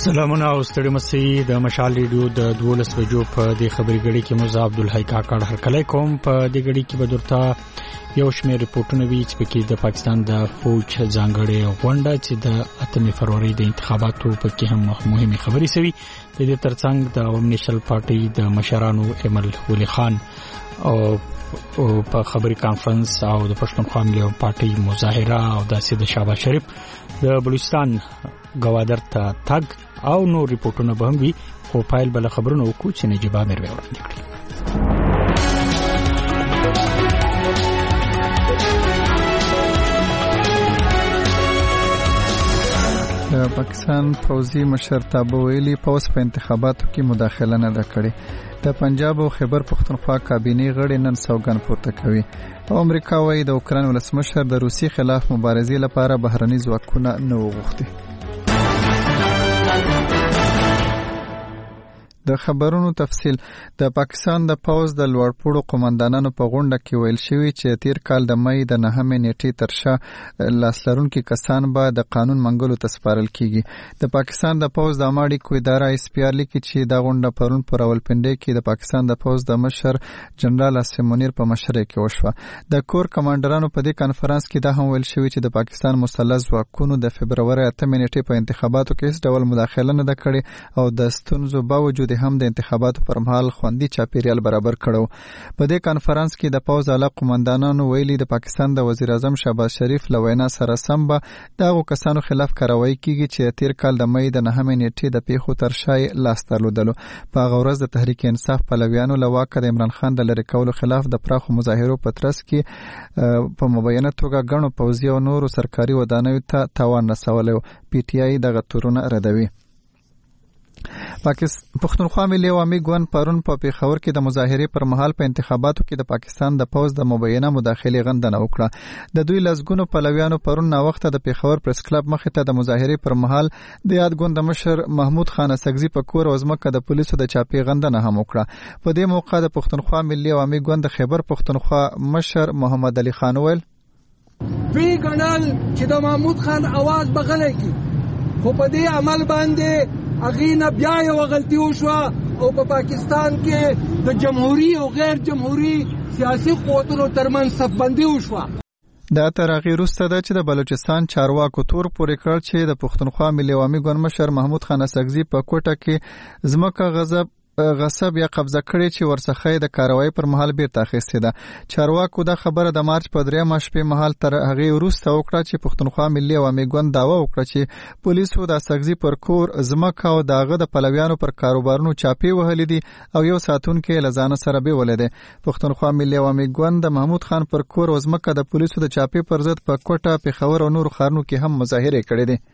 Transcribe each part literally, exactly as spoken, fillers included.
سلامونه او ستړي مسي د مشال ریډیو د دولس بجو په د خبري غړي کې مزه عبدالحی کاکړ هرکلی کوم. په د غړي کې به درته یو شمېر رپورټونه وی چې پکې د پاکستان د فوج ځانګړې غونډه چې د اتمې فروری د انتخاباتو په کې هم مهمه خبري سوي. د دې ترڅنګ د عوام نېشنل پارټي د مشرانو امل ولی خان او په خبري کانفرنس او د پښتونخوا ملي پارټي مظاهره او د سید شهباز شریف د بلوچستان گوادر ته تګ او نو ریپورتونه به هم وي، خو پایل بل خبرونه وکړو چې نجيبه مې وړاندې کړې. د پاکستان فوزي مشرتابه ویلي پوس په انتخاباتو کې مداخله نه ده کړې. د پنجاب او خیبر پختونخوا کابینې غړي نن سوګند پورته کوي. او امریکا وايي د اوکران ولسمشر د روسي خلاف مبارزې لپاره بهرني ځواکونه نه وغوښتي. د خبرونو تفصیل. د پاکستان د پوز د لوړپوړو قومندانانو په غونډه کې ویل شوی چې تیر کال د مې د نهمې نیټې تر شا لاسلرونکي کسان به د قانون منګولو ته سپارل کیږي. د پاکستان د پوز د اماړي کو اداره اس پی ار لیکي چې دا غونډه پرون پر راولپنډي کې د پاکستان د پوز د مشر جنرال اسم منیر په مشرۍ کې وشوه. د کور کمانډرانو په دې کانفرنس کې دا هم ویل شوی چې د پاکستان مسلح ځواکونو د فبرवरी اتمې نیټې په انتخاباتو کې هیڅ ډول مداخله نه کړې او د ستونزو باوجود هم د انتخاباتو پر مهال خوندي چاپیریال برابر کړو. په دې کانفرنس کې د پوز اعلی قومندانانو ویلي د پاکستان د وزیر اعظم شهباز شریف له وینا سره سم به دغه کسانو خلاف کاروایی کیږي چې تیر کال د مې د نهمې نیټې د پیښو تر شای لاس درلودلو. په هغه ورځ د تحریک انصاف پلویانو له واکه د عمران خان د لری کولو خلاف د پراخو مظاهرو په ترڅ کې په مبینه توګه غنو پوزي او نورو سرکاري ودانیو ته تاوان رسولی. پی ټی آی دغه تورونه ردوي. پاکستان پښتونخوا ملي عوامي ګوند پرون په پیښور کې د مظاهرې پر مهال په انتخاباتو کې د پاکستان د پوز د مبینه مداخلې غندنه وکړه. د دوی لزګونو پلویانو پرون نا وخت د پیښور پریس کلب مخې ته د مظاهرې پر مهال د یاد ګوند مشر محمود خان اسګزي په کور او ځمکه د پولیسو د چاپی غندنه هم وکړه. په دې موقع د پښتونخوا ملي عوامي ګوند د خیبر پښتونخوا مشر محمد علي خان ویل وی ګڼل چې د محمود خان आवाज بغلې کی، خو په دې عمل باندې اغینا بیا یو غلطی وشوه او په پا پاکستان کې د جمهوریت او غیر جمهوریت سیاسي قوتونو ترمن صفبندي وشوه. دا تر هغې وروسته ده چې د بلوچستان چارواکو تور پورې کړ چې د پښتونخوا ملي عوامي ګوند مشر محمود خان اسګزي په کوټه کې ځمکه غصب غصب یا قبضه کړي چې ورڅخه د کاروایی پر مهال بیرته اخیستې ده. چارواکو دا خبره د مارچ په درېیمه شپې مهال تر هغې وروسته وکړه چې پښتونخوا ملي عوامي ګوند دعوه وکړه چې پولیسو د اسګزي پر کور ځمکه او د هغه د پلویانو پر کاروبارونو چاپې وهلې دي او یو ساتونکی له ځانه سره بیولی دی. پښتونخوا ملي عوامي ګوند د محمود خان پر کور او ځمکه د پولیسو د چاپې پر ضد په کوټه، پېښور او نورو ښارونو کې هم مظاهرې کړې دي.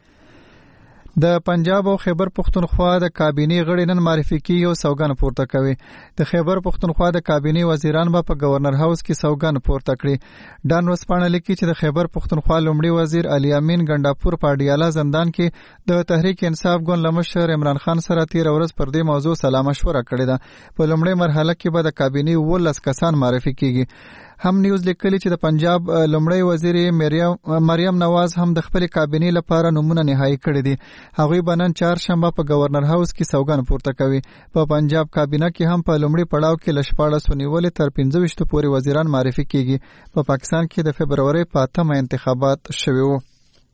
د پنجاب او خیبر پختونخوا د کابینې غړي نن معرفي کیږي او سوګند پورته کوي. د خیبر پختونخوا د کابینې وزیران به په گورنر هاوس کې سوګند پورته کړي. ډان ورځپاڼه لیکي چې د خیبر پختونخوا لومړي وزیر علي امین ګنداپور په اډیاله زندان کې د تحریک انصاف ګوند لمشر عمران خان سره تیر ورځ پر دې موضوع سلا مشوره کړې ده. په لومړي مرحله کې به د کابینې اوولس کسان معرفي کیږي. هم نیوز لیکلی چې د پنجاب لومړی وزیر مریم مریم نواز هم د خپل کابینې لپاره نمونه نهایی کړی دي. هغوی به نن چهارشنبه په گورنر هاوس کې سوګند پورته کوي. په پنجاب کابینه کې هم په لومړي پړاو کې له شپاړسو نیولې تر پنځه ویشتو پورې وزیران معرفي کیږي. په پاکستان کې د فبرवरी په اتمه انتخابات شوي وو.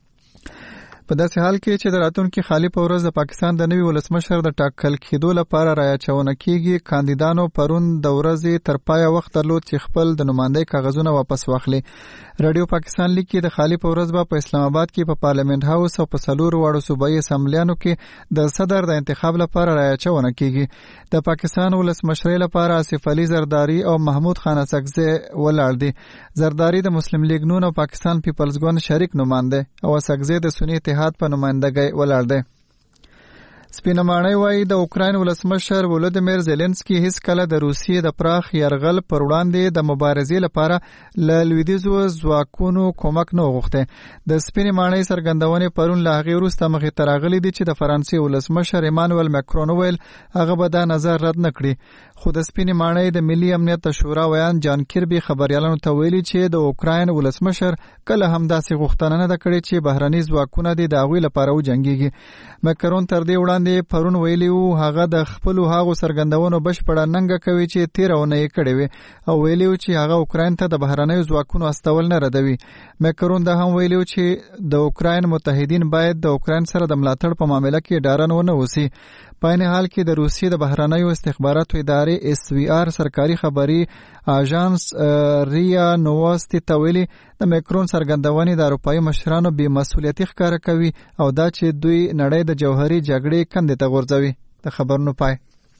په داسې حال کې چې د راتلونکي خالي په ورځ د پاکستان د نوي ولسمشر د ټاکل کېدو لپاره راچونه کیږي، کاندیدانو پرون د ورځې تر پایه وخت درلود چې خپل د نمایندګۍ کاغذونه واپس واخلي. رادیو پاکستان لیکي د خالي په ورځ به په اسلام آباد کې په پارلیمنت هاوس او په څلورو واړو صوبایي اسمبلیانو کې د صدر د انتخاب لپاره راچونه کیږي. د پاکستان ولسمشرۍ لپاره آصف علي زرداری او محمود خان اسګزي ولاړ دي. زرداری د مسلم لیگ نون او پاکستان پیپلز ګوند شریک نماینده او اسګزي د سنی اتحاد په نمائندګۍ ولاړ دی. سپینمانۍ وایي د اوکراین ولسمشر ولودیمیر زيلنسکي هیڅ کله د روسیې د پراخ یرغل پر وړاندې د مبارزې لپاره له لویدیځو ځواکونو کومک نه وغوښته. د سپینمانۍ څرګندونې پرون له هغې وروسته مخې ته راغلي دي چې د فرانسې ولسمشر ایمانوئل ماکرون وویل هغه به دا نظر رد نه کړي. خو د سپینمانۍ د ملي امنیت شورا ویان جان کیربي خبريالانو ته ویلي چې د اوکراین ولسمشر کله هم داسې غوښتنه نه ده کړې چې بهرني ځواکونه د هغوی لپاره وجنګيږي. ماکرون تر دې وړاندې وړاندې پرون ویلي وو هغه د خپل هغو سرګندونو بشپړه ننګه کوي چې تیرونه یې کړې وي او ویلي وو چې هغه اوکراین ته د بهرنیو ځواکونو استول نه ردوي. مکرون دا هم ویلي وو چې د اوکراین متحدین باید د اوکراین سره د ملاتړ په معاملې کې ډارن ونه وسی. په عین حال کې د روسیې د بهرنیو استخباراتو ادارې اس وی آر سرکاري خبري اژانس ریا نوواستی ته ویلي د مکرون سرګندونې د اروپایي مشرانو بې مسؤلیتي ښکاره کوي او دا چې دوی نړۍ د جوهري جګړې کندې ته غورځوي. د خبرونو پای.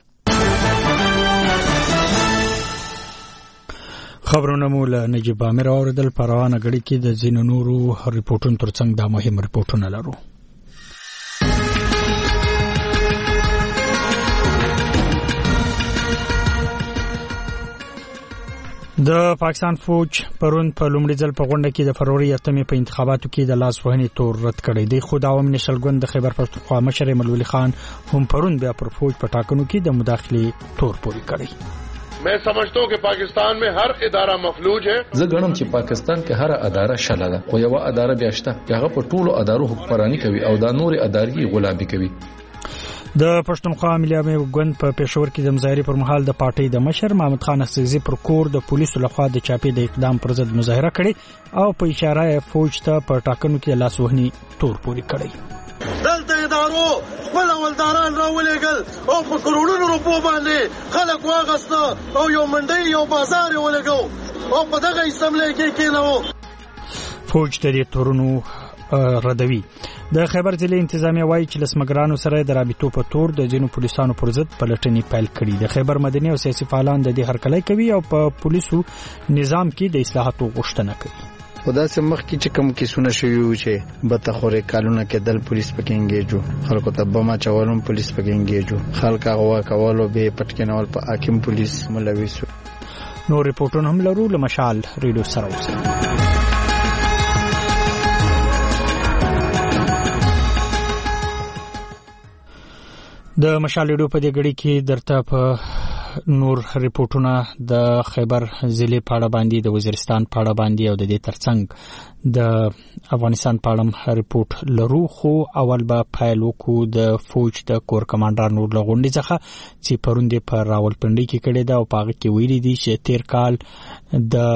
خبرونه مو له نجیب امیر اوریدل. په روانه غړي کې د ځینو نورو ریپورتونو ترڅنګ دا مهم ریپورتونه لرو. د پاکستان فوج پرون په لومړي ځل په غونډه کې د فروری اتمې په انتخاباتو کې د لاس وهنې تور رد کړی دی. خو د عوامي نشل ګوند د خیبر پښتونخوا مشر ملولي خان هم پرون بیا پر فوج په ټاکنو کې د مداخلې تور پوري کړی. मैं समझता हूं कि पाकिस्तान में हर इदारा मफलूज है. زه ګڼم چې پاکستان کې هر اداره شله ده او یو اداره بیا شته چې هغه په ټولو ادارو حکمرانی کوي او دا نور ادارې غلامي کوي. د پښتونخوا ملي عوامي ګوند په پېښور کې د مظاهرې پر مهال د پارټۍ د مشر محمد خان اڅکزي پر کور د پولیسو لخوا د چاپی د اقدام پر ضد مظاهره کړې او په اشاره یې فوج ته په ټاکنو کې لاس وهنې تور پوري کړی. دلته ادارو خپل ولداران راولېګل او په کروڑونو روپو باندې خلک واغسته او یو منډي یو بازار ولګو او په دغه اسمبلی کې کېنو. فوج ته د تورونو ردوي. د خیبر ضلع انتظامیه وایي چې لسمګرانو سره د رابطو په تور د ځینو پولیسانو پر ضد پلټنې پیل کړي. د خیبر مدني او سیاسي فعالان د دې هرکلی کوي او په پولیسو نظام کې د اصلاحاتو غوښتنه کوي. خدا سه مخ کی چې کوم کیسونه شوی چې بتخورې کالونه کې دل پولیس پکې انګیجو خلکو ته بما چوالم پولیس پکې انګیجو خلک هغه کولو به پټکینول په حاکم پولیس ملوي شو. نو ریپورتونه هم لرو له مشال ریډیو سره اوسئ. د مشال ریډیو په دې غړي کې درته په نور ریپورتونه د خیبر ضلع په اړه باندې د وزیرستان په اړه باندې او د دې ترڅنګ د افغانستان په اړه ریپورت لرو. خو اول به پایل وکړو د فوج د کور کمانډر نور لغونډي څخه چې پرون د پر راولپنډي کې کړي دا او پاغه کې ویلي دي چې تیر کال د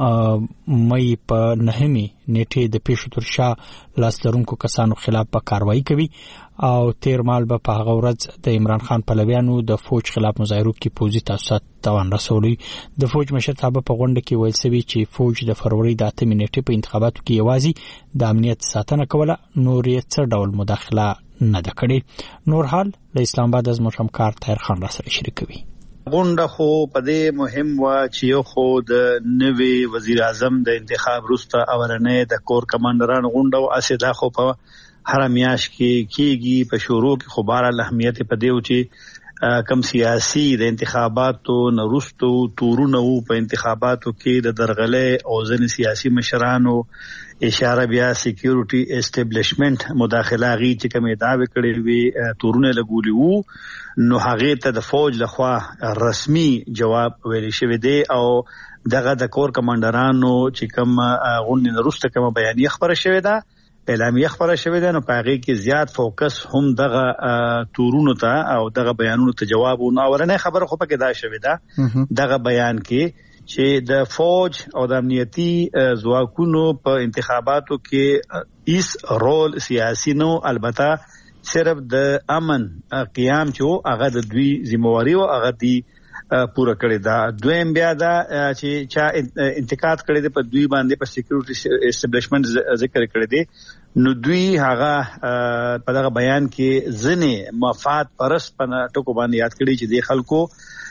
مې په نهمه نیټه د پیښو تر شا لاسلرونکو کسانو خلاف په کاروایی کوي او تیر مال به په هغه ورځ د عمران خان پلویانو د فوج خلاف مظاهرو کې پوزي تاسوسات توان رسولي. د فوج مشر صاحب په غونډه کې ویل سوي چې فوج د فروری د اتمې نیټه په انتخاباتو کې یوازې د امنیت ساتنه کوله نور یې څه ډول مداخله نه ده کړې. نور حال د اسلام آباد از مشم کار طاهر خان را سره شریکوي. غونډه خو په دې مهم و چې یو خو د نوي وزیر اعظم د انتخاب وروسته اورنې د کور کمانډرانو غونډه او اساده خو په هر میاش کې کیږي په شروع کې خو بار اهمیت په دیو چې کم سیاسي د انتخاباتو نورستو تورونو په انتخاباتو کې د درغلې او ځین سیاسي مشرانو اشاره بیا سکیورټي اسټابلیشمنت مداخله غي چې کومه داوی کړې وي تورونه لګولي وو نو هغه ته د فوج لخوا رسمي جواب ویل شوی دی او دغه د کور کمانډرانو چې کوم غونډې نورسته کوم بیانیه خبره شوی ده اعلامیه خبره شوی ده نو پاغي کې زیات فوکس هم دغه تورونو ته او دغه بیانونو ته جواب ونه اورنه خبره خو پکې دا شوی ده دغه بیان کې چې د فوج او د امنیتي ځواکونو په انتخاباتو کې هیڅ رول سیاسي نو البته صرف د امن قیام چې هغه د دوی ذمہواری او هغه دی پوره کړی دا. دویم بیا دا چې چا انتقاد کړی دی په دوی باندې په سکیورټي اسټابلیشمنت ذکر کړی دی نو دوی هغه په دغه بیان کې ځنې مفاد پرست په ټکو باندې یاد کړی چې د خلکو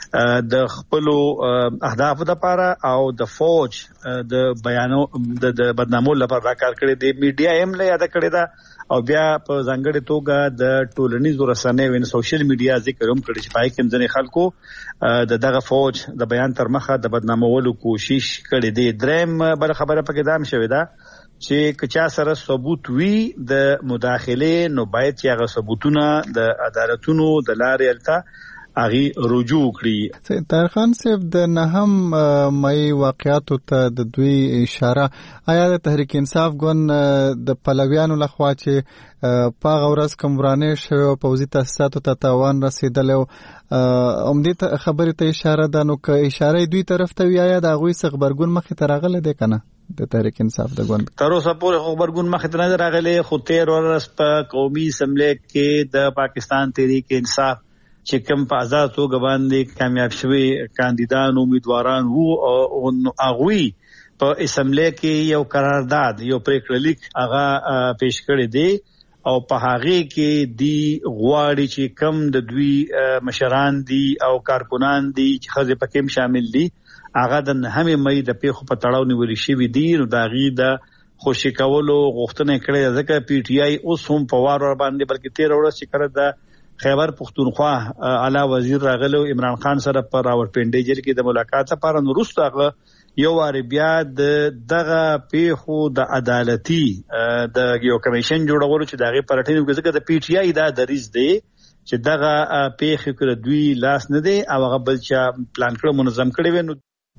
د خپل اهداف لپاره او د فوج د بیانو د بدنامو لپاره کار کړی دی. میډیا هم له یاد کړی دا او بیا په ځانګړي توګه د ټولنیزو رسنیو او سوشل میډیا ذکر هم کړی چې پای کې ځنې خلکو د دغه فوج د بیان تر مخه د بدنامولو کوشش کړی دی. دریم بل خبره پکې دام شوې ده چې کچا سره ثبوت وی د مداخله نو باید چې هغه ثبوتونه د عدالتونو د لارې الته اغي رجوع کړي. طاهر صاحب د نهم مې واقعاتو ته د دوی اشاره آیا د تحریک انصاف ګوند د پلویانو لخوا چې په غورز کمرانه شوی او پوزي تاسیساتو ته تاوان رسیدل او عمدي خبره ته اشاره ده، نو که اشاره دوی طرف ته وي آیا د غوي خبرګون مخې ته راغله ده کنه د تحریک انصاف د ګوند تر اوسه پورې خبرګون مخې ته نه راغله، خو تیر ورځ په قومي اسمبلی کې د پاکستان تحریک انصاف چې کوم په آزاد توګه باندې کامیاب شوي کاندیدان امیدواران وو او هغوی په اسمبلی کې یو قرارداد یو پریکړه لیک هغه پیش کړی دی او په هغه کې دی غواړي چې کم د دوی مشران دي او کارکونان دي چې خزه پکې شامل دي هغه د نهمې مې د پیښو په تړاو نیول شوی دي، نو دا غي د خوشی کولو غوښتنه کړې ځکه پی ټی آی اوس هم په وار ور باندې بلکې تیر ورځ چې کړه د خیبر پختونخوا اعلی وزیر راغلو عمران خان سره پر راوړپنډي جر کې د ملاقات لپاره نو وروسته هغه یو وار بیا د دغه پیښو د عدالتي د یو کمیشن جوړولو چې دغه پرټینو کې ځکه د پی ټی آی دا دریز دی چې دغه پیښې کړه دوی لاس نه دی او هغه بل چې پلان کړو منظم کړی وینو.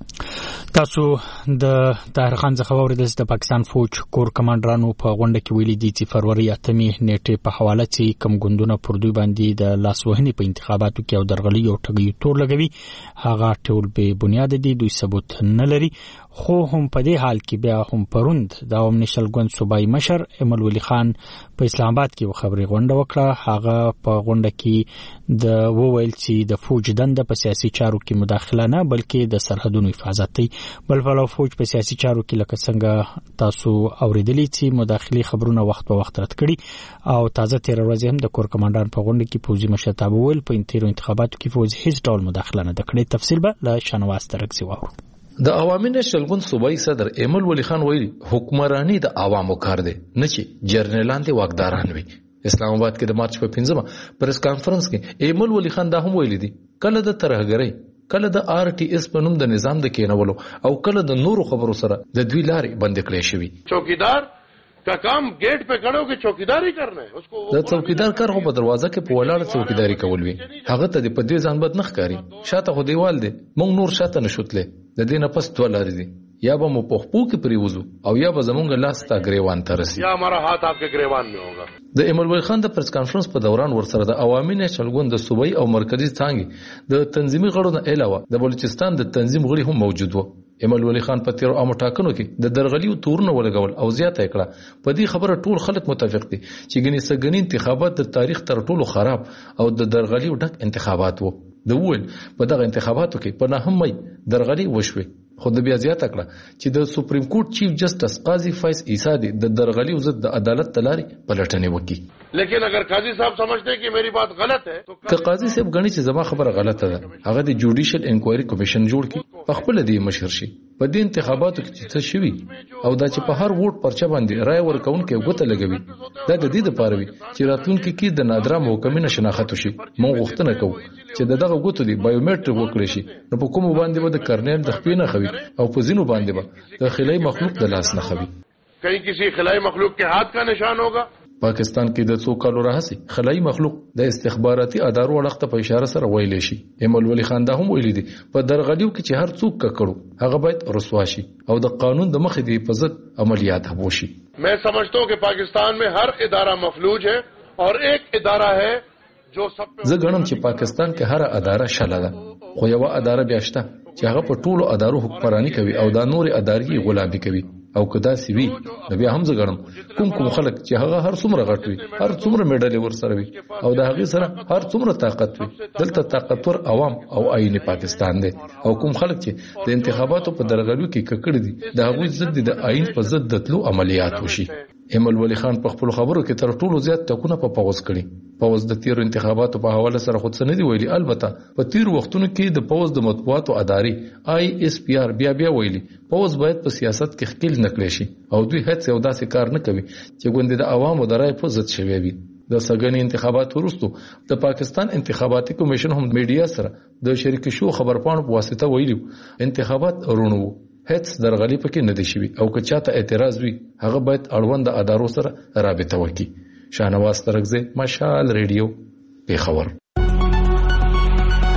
تاسو د طاهر خان څخه اوریدل چې د پاکستان فوج کور کمانډرانو په غونډه کې ویلي دي چې فروری اتمې نیټه په حواله چې کم ګوندونه پر دوی باندې د لاسوهنې په انتخاباتو کې او درغلي او ټګي تور لګوي هغه ټول به بنیاد دي، دوی ثبوت نه لري. خو هم په دې حال کې بیا هم پروند د عوام نشل ګوند صوبایي مشر امل ولی خان په اسلام آباد کې خبري غونډه وکړه. هغه په غونډه کې د وویل چې د فوج دنده په سیاسي چارو کې مداخله نه بلکې د سرحدونو حفاظت دی. بل په فوج په سیاسي چارو کې لکه څنګه تاسو اوریدلی چې مداخلي خبرونه وخت په وخت رد کړي او تازه تیر ورځ هم د کور کمانډر په غونډه کې فوجي مشر تابول په انتیرو انتخاباتو کې فوج هیڅ ډول مداخله نه کړې. تفصیل به له شنواز ترکسي واورو. د عوامي نشل ګوند صوبایي صدر ایمل ولی خان ویلي حکمرانی د عوامو کار دی نه چې جرنیلان دي واکداران وي. اسلام آباد کې د مارچ په پنځمه پریس کانفرنس کې ایمل ولی خان دا هم ویلي دي کله د ترهګرۍ کله د آر ټي اس په نوم د نظام د کېنولو او کله د نورو خبرو سره د دوی لارې بند کړې شوی. چوکیدار کا کام گیٹ پہ کھڑے ہو کے چوکیداری کرنا ہے، اس کو د چوکیدار کار خو په دروازه کې په ولاړ چوکیداری کول وی هغه ته د پدې ځان بد نخ کاری شاته خو دیوال دی مونږ نور شاته نشوتله د دې نه پس ټولار دي یا به مو په خپو کې پریوزو او یا به زمونږ لاس تا گریوان ترسي یا ہمارا ہاتھ آپ کے گریوان میں ہوگا. د ایمل ولی خان د پریس کانفرنس په دوران ورسره د عوامي نشل ګوند د صوبایي او مرکزی څنګه د تنظیمي غړو نه علاوه د بلوچستان د تنظیم غړي هم موجود وو. ایمل ولی خان په تیر عامو ټاکنو کې د درغلي او تورونه ولګول او زیاته کړه. په دې خبره ټول خلک متفق دي چې ګنې سګنی انتخابات د تاریخ تر ټولو خراب او د درغلي او ډک انتخابات وو. د وول په دغه انتخاباتو کې په نه هم درغلي وشوي خو د بیا زیاته کړه چې د سپریم کورټ چیف جسټس قاضي فیض عیسی دی د درغلي او ضد د عدالت تلاري پلټنې وکړي. لیکن اگر قاضی صاحب سمجھتے ہیں کہ میری بات غلط ہے تو که قاضي صاحب غني چې زما خبره غلطه ده هغه د جوډیشل انکوایري کمیشن جوړ کړي په خپل دی مشر شي په دې انتخاباتو کې څه شوي او دا چې په هر ووټ پرچه باندې رائے ورکونکو غوته لګوي دا د دې لپاره وي چې راتلونکي کې د نادره محکمې شناخت وشي. مونږ غوښتنه کوو چې دغه غوته دی بایومټریک وکړي شي نو په کوم باندې به د کرنل د خپې نه خوي او په ځینو باندې به د خلای مخلوق د لاس نه خوي کہیں کسی خلائی مخلوق کے ہاتھ کا نشان ہوگا. پاکستان کې د څو کالو راهسي خلای مخلوق د استخباراتي ادارو وړاندې په اشاره سره ویلې شي. ایمل ولی خان دا هم ویلي دي په درغلیو کې چې هر څوک ککړو هغه باید رسوا شي او د قانون د مخې دی په ضد عملیات هم وشي. میں سمجھتا ہوں کہ پاکستان میں ہر ادارہ مفلوج ہے اور ایک ادارہ ہے جو سب زه ګڼم چې پاکستان کې هر اداره شله ده خو یو اداره بیا شته چې هغه په ټولو ادارو حکمرانی کوي او دا نور ادارې غلامي کوي او کدا سی وی بیا هم زه ګڼم کوم کوم خلک چې هغه هر څومره غټ وي هر څومره میډل ورسره وي او د هغه سره هر څومره طاقت وي دلته طاقتور عوام او عین پاکستان دی او کوم خلک چې د انتخاباتو په درغلیو کې ککړ دي د هغه ضد د عین په ضد د تلو عملیات وشي. ایمل ولی خان په خپل خبرو کې تر ټولو زیات ټکونه په پاوز کړي. پاوز د تیر انتخاباتو په حواله سره خود څه نه دی ویلي، البته په تیر وختونو کې د پاوز د مطبوعاتو ادارې آی ایس پی آر بیا بیا ویلي پاوز باید په سیاست کې خپل نکړي شي او دوی هیڅ یو داسې کار نه کوي چې ګوند د عوامو د رای په ضد شوی وي. د سګنی انتخابات وروسته د پاکستان انتخاباتي کمیشن هم میډیا سره د شریک شو خبرپاڼو په واسطه ویلي انتخابات رونو هیڅ درغلي پکې نه دي شوی او که چاته اعتراض وي هغه باید اړوند ادارو سره رابطه وکړي. شاهنواز ترکزی، مشال ریډیو، پیښور.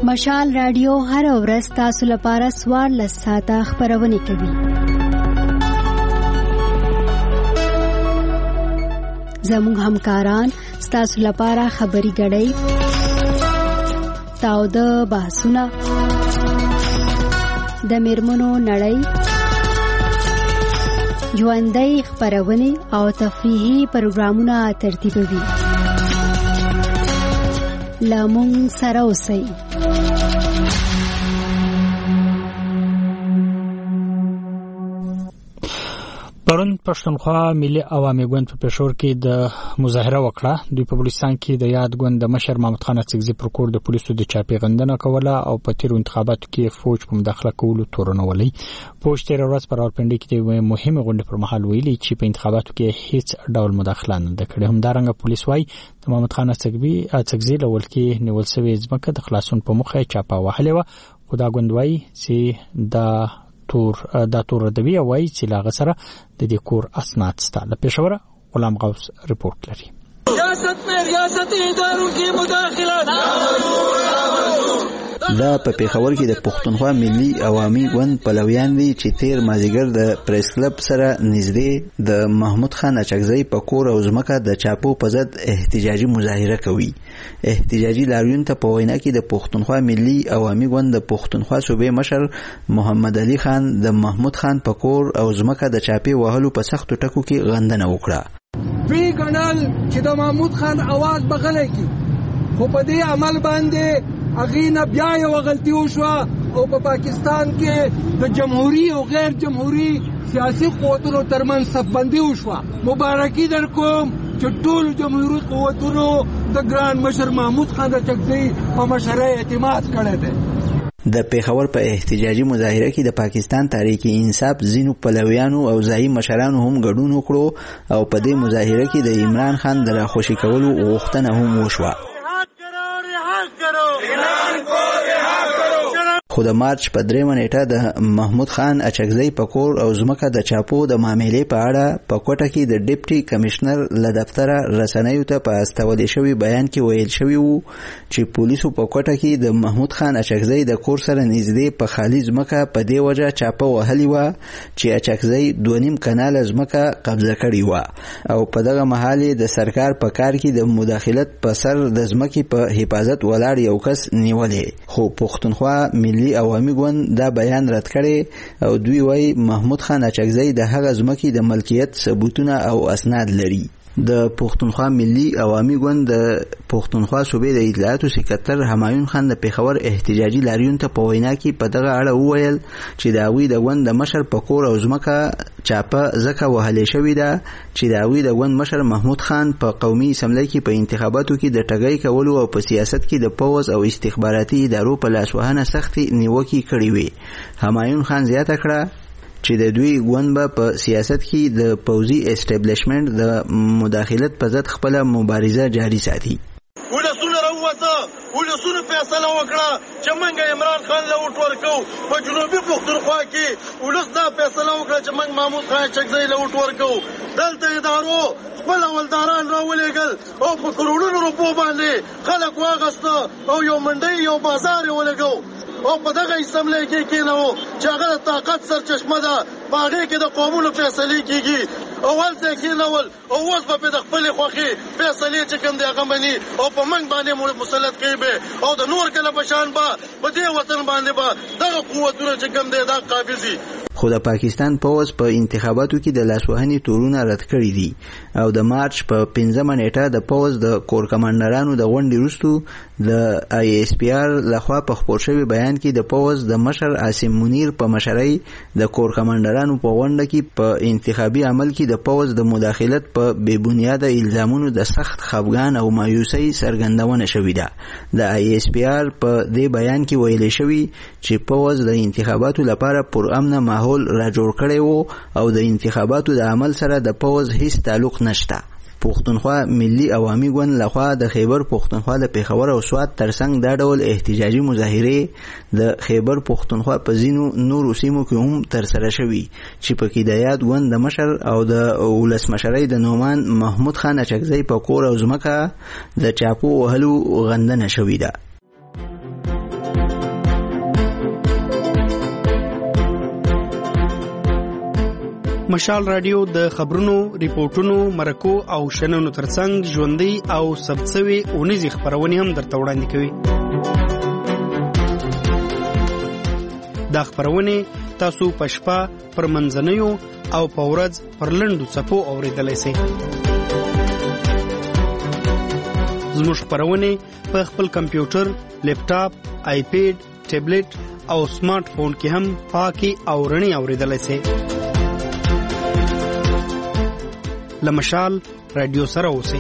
مشال رادیو هر ورځ تاسو لپاره څوارلس ساعته خبرونه کوي. زموږ همکاران ستاسو لپاره خبري غړي تاوده بحثونه د میرمنو نړۍ ژوندۍ خبرونه او تفریحي پروګرامونه ترتیبوي. لامون سره اوسئ. پرون پښتونخوا ملي عوامي ګوند په پېښور کې د مظاهره وکړه. دوی په بلوچستان کې د یاد ګوند د مشر محمود خان اڅکزي پر کور د پولیسو د چاپی غندنه کوله او په تیر انتخاباتو کې فوج په مداخله کولو تورونه ولې. فوج تیر ورځ پر راوړپنډي کې د مهمه غونډې پر مهال ویلي چې په انتخاباتو کې هیڅ ډول مداخله نه ده کړې. همدارنګه پولیس وايي د محمود خان اڅکزي اڅکزي لول کې نیول شوی ځمکه د خلاصون په مخه چاپه وهلې و. خدا ګوند وايي چې دا تور دا تور ردوی وایي چې لاغه سره د دې کور اسناد ستا. له پېښوره غلام غوث رپورت لري. ریاست میں ریاستی اداروں کی مداخلت. دا په پیښور کې د پښتونخوا ملي عوامي ګوند پلویان دي چې تیر مازیګر د پریس کلب سره نږدې د محمود خان اڅکزي په کور او ځمکه د چاپو په ضد احتجاجي مظاهره کوي. احتجاجي لاریون ته په وینا کې د پښتونخوا ملي عوامي ګوند د پښتونخوا صوبې مشر محمد علي خان د محمود خان په کور او ځمکه د چاپې وهلو په سختو ټکو کې غندنه وکړه. وی ګڼل چې د محمود خان आवाज بغلې کی خو په دې عمل باندې اغینا بیا یو غلطي وشوه او په پاکستان کې د جمهوریت او غیر جمهوریت سیاسي قوتونو ترمن صفبندي وشوه. مبارکي درکوم چې ټول جمهوریت قوتونو د ګران مشر محمود خان اڅکزي په مشرۍ اعتماد کړی دی. د پیښور په احتجاجي مظاهره کې د پاکستان تحریک انصاف ځینو پلویانو او ځایي مشرانو هم ګډون وکړو او په دې مظاهره کې د عمران خان د راخوشي کولو غوښتنه هم وشوه. خو د مارچ په درېمه نیټه د محمود خان اڅکزي په کور او ځمکه د چاپو د معاملې په اړه په کوټه کې د ډیپټي کمشنر له دفتره رسنیو ته په استول شوی بیان کې ویل شوی وو چې پولیسو په کوټه کې د محمود خان اڅکزي د کور سره نږدې په خالي ځمکه په دې وجه چاپه وهلې و چې اڅکزي دوه نیم کانال ځمکه قبضه کړې و او په دغه مهال د سرکار په کار کې د مداخلت په سر د ځمکې په حفاظت ولاړ یو کس نیولې. خو پښتونخوا ملي عوامي ګوند دا بیان رد کړي او دوی وايي محمود خان اڅکزي د هغه ځمکې د ملکیت ثبوتونه او اسناد لري. د پښتونخوا ملي عوامي ګوند د پښتونخوا صوبې د اطلاعاتو سکرټر همایون خان د پیښور احتجاجي لاریون ته په وینا کې په دغه اړه وویل چې د هغوی د ګوند د مشر په کور او ځمکه چاپه ځکه وهلې شوې ده چې د هغوی د ګوند مشر محمود خان په قومي اسمبلی کې په انتخاباتو کې د ټګۍ کولو او په سیاست کې د پوځ او استخباراتي ادارو په لاسوهنه سختې نیوکې کړې وې. همایون خان زیاته کړه چې د دوی ګوند به په سیاست کې د پوځي اسټابلیشمنت د مداخلت په ضد خپل مبارزه جاری ساتي. ولسونه راووته ولسونه فیصله وکړه چې موږ عمران خان له وټ ورکو. په جنوبي پښتونخوا کې ولس دا فیصله وکړه چې موږ محمود خان اڅکزي له وټ ورکو. دلته ادارو خپل ولداران راولېږل او په کروڑونو روپو باندې خلک واغسته او یو منډۍ یو بازار یې ولګو او په دغه اسمبلی کې کېنو چې هغه د طاقت سرچشمه ده. په هغې کې د قومونو فیصلې کېږي. اول ځای کېنول او اوس به پې د خپلې خوښې فیصلې چې کوم دی هغه مني او په موږ باندې مسلط کوي به او د نور کله په شان به په دې وطن باندې به دغه قوتونه چې کوم دی دا قابضي. خو د پاکستان پوځ په انتخاباتو کې د لاسوهنې تورونه رد کړي دي او د مارچ په پنځمه نیټه د پوځ د کور کمانډرانو د غونډې وروسته د آی ایس پی آر لخوا په خپور شوی بیان کې د پوځ د مشر عاصم منیر په مشرۍ د کور کمانډرانو په غونډه کې په انتخابي عمل کې د پوځ د مداخلت په بې بنیاده الزامونو د سخت خفګان او مایوسۍ څرګندونه شوې ده. د آی ایس پی آر په دې بیان کې ویل شوی چې پوځ د انتخاباتو لپاره پرامن ماحول را جوړ کړی وو او د انتخاباتو د عمل سره د پوځ هیڅ تعلق نشته. پښتونخوا ملي عوامي ګوند لخوا د خیبر پښتونخوا د پیښور او سوات ترڅنګ دا ډول احتجاجي مظاهره د خیبر پښتونخوا په ځینو نورو سیمو کې هم ترسره شوي چې په کې د یاد ګوند د مشر او د ولسمشرۍ د نومان محمود خان اڅکزي په کور او ځمکه د چاپو وهلو غندنه شوې ده. مشال رادیو د خبرونو، ریپورتونو، مرکو او شننو ترڅنګ ژوندۍ او ثبتسوي اونیزې خبرونه هم درته وړاندې کوي. دا خبرونه تاسو په شپه، پر منځنیو او په ورځ پر لنډو څپو اورېدلای شئ. زموږ خبرونه په خپل کمپیوټر، لیپټاپ، آیپیډ، ټابلیټ او سمارټ فون کې هم پاکي او رڼې اورېدلای شئ. لمشال رادیو سره اوسئ.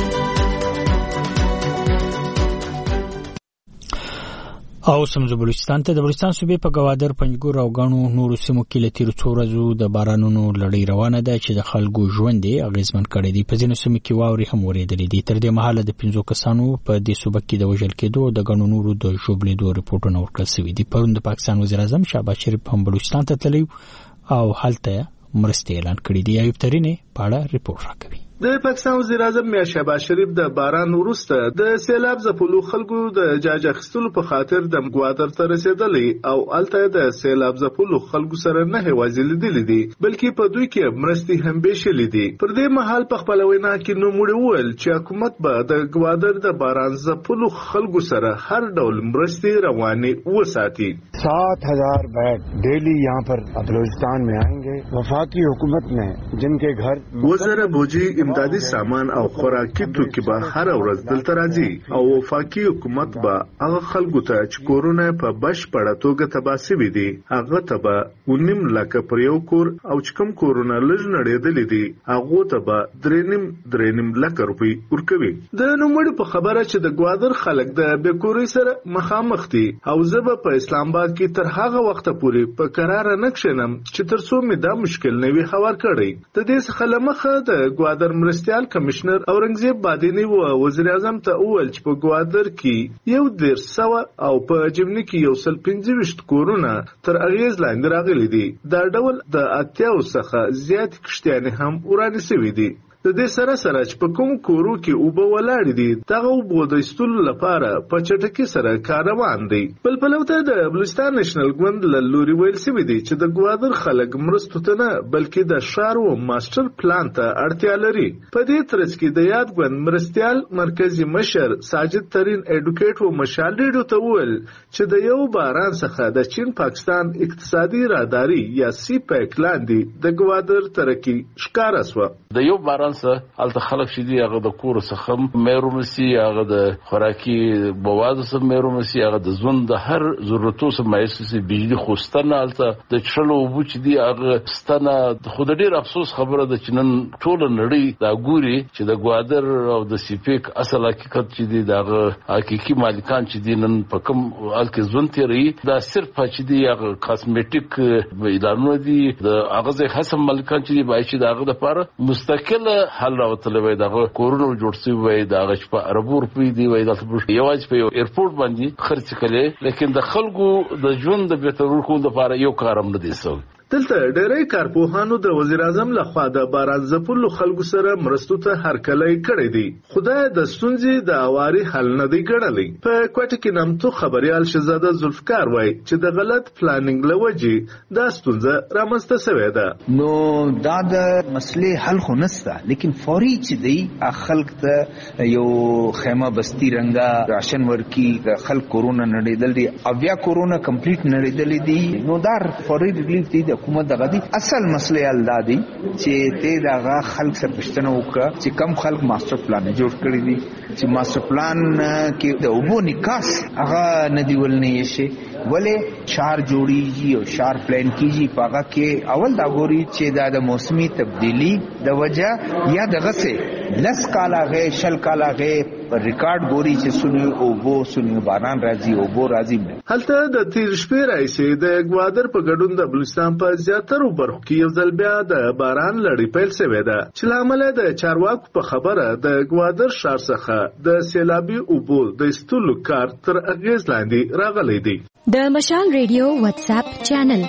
او سمزو بلوچستان ته د بلوچستان صوبې په گوادر، پنجګور او غاڼو نورو سیمو کې له تیرو څو ورځو د بارانونو لړۍ روانه ده چې د خلکو ژوند یې اغېزمن کړی دی. په ځینو سیمو کې واورې هم ورېدلې دي. تر دې مهاله د پنځو کسانو په دې صوبه کې د وژل کېدو او د غاڼو نورو د ژوبلېدو رپورټونه ورکړل شوي دي. پرون د پاکستان وزیر اعظم شهباز شریف هم بلوچستان ته تللی او هلته مرستې اعلان کړې دي. ایوب ترینې په اړه رپورټ راکوي. د پاکستان وزیر اعظم میا شهباز شریف د باران وروسته د سیلاب ځپلو خلکو د جاج اخیستلو په خاطر د گوادر ته رسیدلی او الته د سیلاب ځپلو خلکو سره نه هوازي لیدلې دي بلکې په دوی کې مرستې هم بشلې دي. پر دې مهال په خپل وینا کې نو موږ وویل چې حکومت به د گوادر د باران ځپلو خلکو سره هر ډول مرستې روانې وساتي. सात हजार बैग डेली यहाँ पर बलूचिस्तान में आएंगे. वफाकी हुकूमत ने जिनके घर वزاره بوجي امدادي سامان او خوراکي توکي به هر ورځ دلته راځي او وفاقي حکومت به هغه خلکو ته چې کورونه په بشپړه توګه تباه شوي دي هغه ته به ونیم لکه پر یو کور او چې کوم کورونه لږ نړېدلي دي هغو ته به درې نیم درې نیم لکه روپۍ ورکوي. د نوموړي په خبره چې د ګوادر خلک د بېکورۍ سره مخامخ دي او زه به په اسلام آباد کې تر هغه وخته پورې په قراره نه کښېنم چې تر څو مې دا مشکل نه وي هوار کړی. د دې څخه له مخه د ګوادر مرستیال کمشنر اورنګزیب بادینی و وزیر اعظم ته وویل چې په ګوادر کې یو دېرش سوه او په جمني کې یو سل پنځه ویشت کورونه تر اغېز لاندې راغلي دي. دا ډول د اتیاو څخه زیاتې کښتیانې هم ورانې شوي دي. د دې سره سره چې په کوم کورو کې اوبه ولاړې دي دغه اوبو د ایستلو لپاره په چټکۍ سره کار روان دی. بل پلو ته د بلوچستان نېشنل ګوند له لوري ویل شوي دي چې د ګوادر خلک مرستو ته نه بلکې د ښار و ماسټر پلان ته اړتیا لري. په دې ترڅ کې د یاد ګوند مرستیال مرکزي مشر ساجد ترین ایډوکیټ و مشال ریډیو ته وویل چې د یو باران څخه د چین پاکستان اقتصادي راداري یا سی پیک لاندې د ګوادر ترقي ښکاره شوه. د یو باران څخه الته خلک چې دی هغه د کور څخه مېرونه سي هغه د خوراکي موادو څخه مېرونه سي هغه د ژوند د هر ضرورتو څخه مایسي بجلی خوستنه الته د چلو وبو چې دی هغه ستنه خود ډیر افسوس خبره ده چې نن ټول نړۍ دا ګوري چې د ګوادر او د سیپیک اصل حقیقت چې دی دغه حقيقي مالکان چې دی نن په کوم الکه ژوند تیری دا صرف چې دی هغه کاسمیټیک ادارونه دي د هغه حسم مالکان چې دی بای چې دغه لپاره مستقل حل راوتلی وای دغه کورونو جوړ شوي وای دغه په اربو روپۍ دی وای دلته یوازې په یو ایرپورټ باندې خرڅ کړي لیکن د خلکو د ژوند د بهترولو کولو لپاره یو کارم نه دی سوی. دلته ډېری کارپوهانو د وزیر اعظم لخوا د باران ځپلو خلکو سره مرستو ته هرکلی کړی دی. خدای د ستونزې د اواري حل نه دی ګڼلی. په کوټه کې نامتو خبريال شهزاده ذوالفقار وایي چې د غلط پلانینګ له وجې دا ستونزه رامنځته شوې ده. نو دا د مسلې حل خو نشته لیکن فوري چې دی خلک ته یو خیمه بستی رنګا راشن ورکی د خلک کورونا نړیدل دي او بیا کورونا کمپلیټ نړیدل دي نو دا فوري ریلیف دی حکومت دغه دي. اصل مسله الله دی چې ته دغه خلک سره پښتنه وکړه چې کم خلک ماستر پلان جوړ کړی دي چې ماستر پلان کې د اوبو نکاس هغه ندی ولنی شي ولې شهر جوړیږي او شهر پلان کیږي پاګه کې اول دا ګوري چې دا د موسمي تبدیلی د وجہ یا دغه څه لس کاله غې شل کاله غې ریکارډ ګوري چې سونی او بو سونی باران راځي او بو راځي. هلته د تیر شپې راځي د ګوادر په ګډون د بلوچستان په زیاتره برخو کې یو ځل بیا د باران لړۍ پیل شوې ده چې لامل د چارواکو په خبره د ګوادر ښار څخه د سیلابي اوبو د استلو کار تر اغیز لاندې راغلی دی. د مشال ریډیو واتس اپ چینل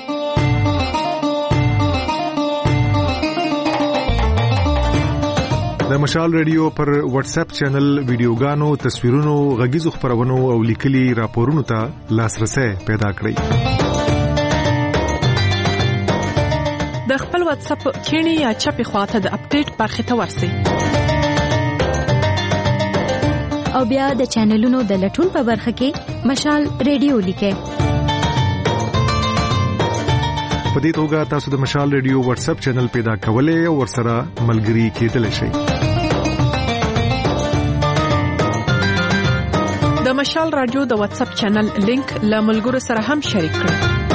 د مشال ریډیو پر واتس اپ چینل ویډیوګانو، تصویرونو، غږیزو خبرونو او لیکلي راپورونو ته لاسرسي پیدا کړئ. د خپل واتس اپ کینی یا چپی خواته د اپډیټ برخه ته ورسئ او بیا د چینلونو د لټون په برخه کې مشال ریډیو لیکه. په دې توګه تاسو د مشال ریډیو واتس اپ چینل پیدا کولای او ورسره ملګري کېدلی شئ. د مشال رادیو د واتس اپ چینل لینک له ملګرو سره هم شریک کړئ.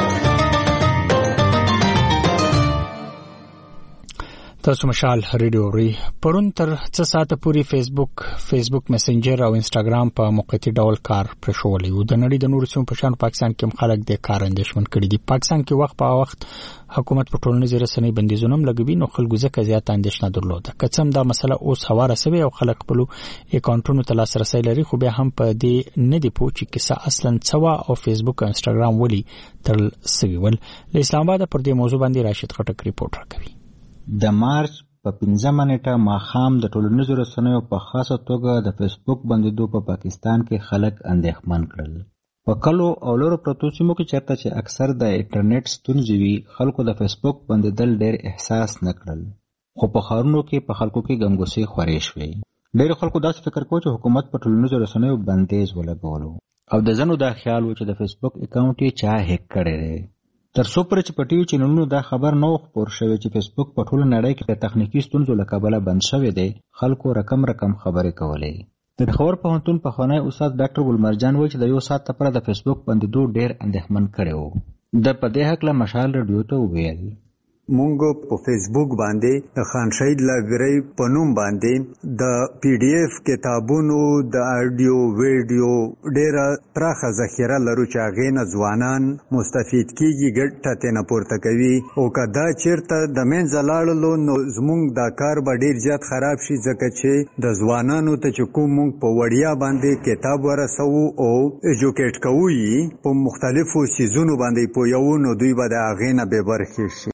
تاسو مشال ریډیو ری پرون تر څه ساعته پوری فیسبوک فیسبوک میسنجر او انستګرام په موقتی ډول کار پرشولې و. د نړۍ د نورو سیمو په شان پاکستان کې هم خلک د کار اندېښمن کړي دي. پاکستان کې وخت په وخت حکومت په ټولنیزو رسنۍ بندیزونه لګوي نو خلکو ځکه زیات اندېښنه درلوده. کڅم دا مسله اوس هواره سوي او خلک خپل اکاونټونو ته لاسرسي لري خو بیا هم په دې نه دی پوه چې کیسه اصلا څوا او فیسبوک او انستګرام ولي تر سوي ول. له اسلام آباد پر دې موضوع باندې راشد خټک ریپورت راکوي. د مارچ په پنځمه نیټه ماښام د ټولنیزو رسنیو په خاصه توګه د فیسبوک بندیدو په پا پاکستان کې خلک اندېښمن کړل. په کلو او لورو پرتو سیمو کې چېرته چې اکثر د انټرنیټ ستونزې وي خلکو د فیسبوک بندیدل ډېر احساس نه کړل خو په ښارونو کې په خلکو کې ګنګوسې خورې شوې. ډېر خلکو داسې فکر کوي چې حکومت په ټولنیزو رسنیو بندیز ولګولو او د ځینو دا خیال و چې د فیسبوک اکاونټ یې چا هیک کړی دی. تر څو پورې چې په ټي وي چینلونو دا خبر نه و خپور شوی چې فیسبوک په ټوله نړۍ کې د تخنیکي ستونزو له کبله بند شوی دی خلکو رقم رقم خبرې کولې. د پېښور پوهنتون پخوانی استاد ډاکټر ګلمرجان وایي چې د یو ساعت لپاره د فیسبوک بندیدو ډېر اندېښمن کړی و. د په دې هکله مشال رادیو ته وویل مونږ په فیسبوک باندې د خان شهید لایبرری په نوم باندې د پی ډی ایف کتابونو د آډیو ویډیو ډیره پراخه ذخیره لرو چې هغې نه ځوانان مستفید کیږي ګټه ترې نه پورته کوي او که دا چیرته د منځه لاړلو نو زموږ دا کار به ډیر زیات خراب شي ځکه چې د ځوانانو ته چې کوم مونږ په وړیا باندې کتاب ورسوو او ایجوکیټ کوو یې په مختلفو سیزونو باندې پویو نو دوی به د هغې نه بې برخې شي.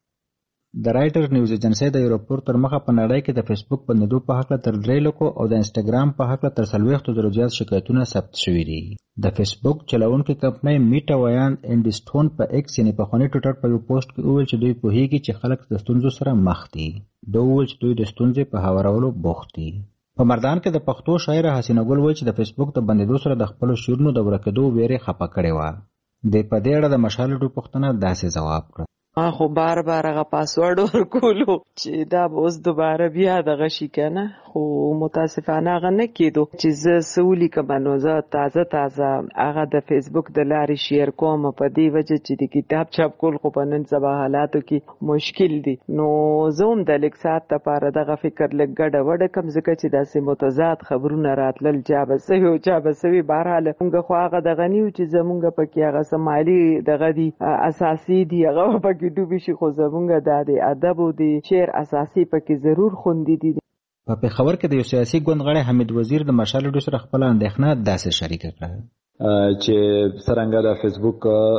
د رائټر نیوز ایجنسی د یو راپور تر مخه په نړۍ کې د فیسبوک بندیدو په هکله تر درې لکو او د انسټاګرام په هکله تر څلوېښتو زرو زیات شکایتونه ثبت شوي دي. د فیسبوک چلونکې کمپنۍ میټا ویان انډسټون په ایکس یعنې پخواني ټویټر په یو پوسټ کې وویل چې دوی پوهیږي چې خلک د ستونزو سره مخ دي. دوی وویل چې دوی د ستونزې په هوارولو بوخت دي. په مردان کې د پښتو شاعره حسینه ګل وایي چې د فیسبوک د بندیدو سره د خپلو شعرونو د ورکېدو ویرې خفه کړې وه. د په دې اړه د مشال رادیو پوښتنه داسې ځواب کړ ما خو بار بار هغه پاسورډ ورکولو چې دا به اوس دوباره بیا دغه شي کنه خو متاسفانه هغه نه کېدو چې زه څه ولیکم نو زه تازه تازه هغه د فیسبوک د لارې شیر کوم په دې وجه چې د کتاب چاپ کول خو په نن سبا حالاتو کې مشکل دي نو زه هم د لږ ساعت دپاره دغه فکر لږ ګډه وډه کم ځکه چې داسې متضاد خبرونه راتلل چا به سوي او چا به سوي بهرحال مونږ خو هغه دغه نه یو چې زمونږ پکې هغه څه مالي دغه دي اساسي دي هغه پکې ډوبې شي خو زمونږ دا د ادب او د شعر اساسي پکې ضرور خوندي دي. په پېښور کې د یو سیاسي ګوند غړی حمید وزیر د مشال رادیو سره خپله اندېښنه داسې شریکه کړه چې څرنګه د فیسبوک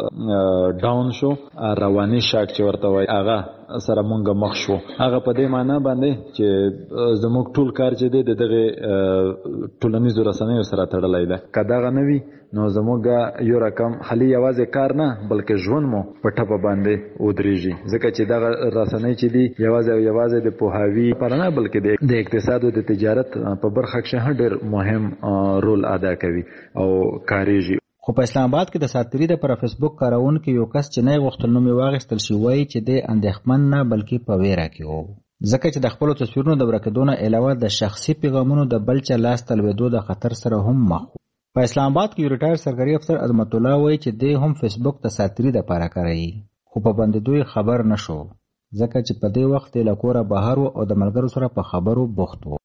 ډاون شو رواني شاک چې ورته وایي هغه سره مونږ مخ شو. هغه په دې معنی باندې چې زموږ ټول کار چې دی د دغه ټولنیزو رسنیو سره تړلی ده. که دغه نه وي نو زموږ یو رقم خالي یوازې کار نه بلکې ژوند مو په ټپه باندې ودرېږي ځکه چې دغه رسنۍ چې دي یوازې او یوازې د پوهاوي لپاره نه بلکې د اقتصاد او د تجارت په برخه کې هم ډېر مهم رول ادا کوي او کاریږي. خو په اسلام آباد کې د ساتري د پر فیسبوک کارونکو یو کس چې نه غوښتل نوم یې واخیستل شي وایي چې د اندېښمن نه بلکې په ویره کې و ځکه چې د خپلو تصویرونو د ورکېدو نه علاوه د شخصي پیغامونو د بل چا لاس ته لوېدو د خطر سره هم مخ و. په اسلام آباد کې یو ریټایر سرکاري افسر عظمت الله وایي چې دی هم فیسبوک د ساتري دپاره کاروي خو په بندېدو یې خبر نه شو ځکه چې په دې وخت یې له کوره بهر و او د ملګرو سره په خبرو بوخت و.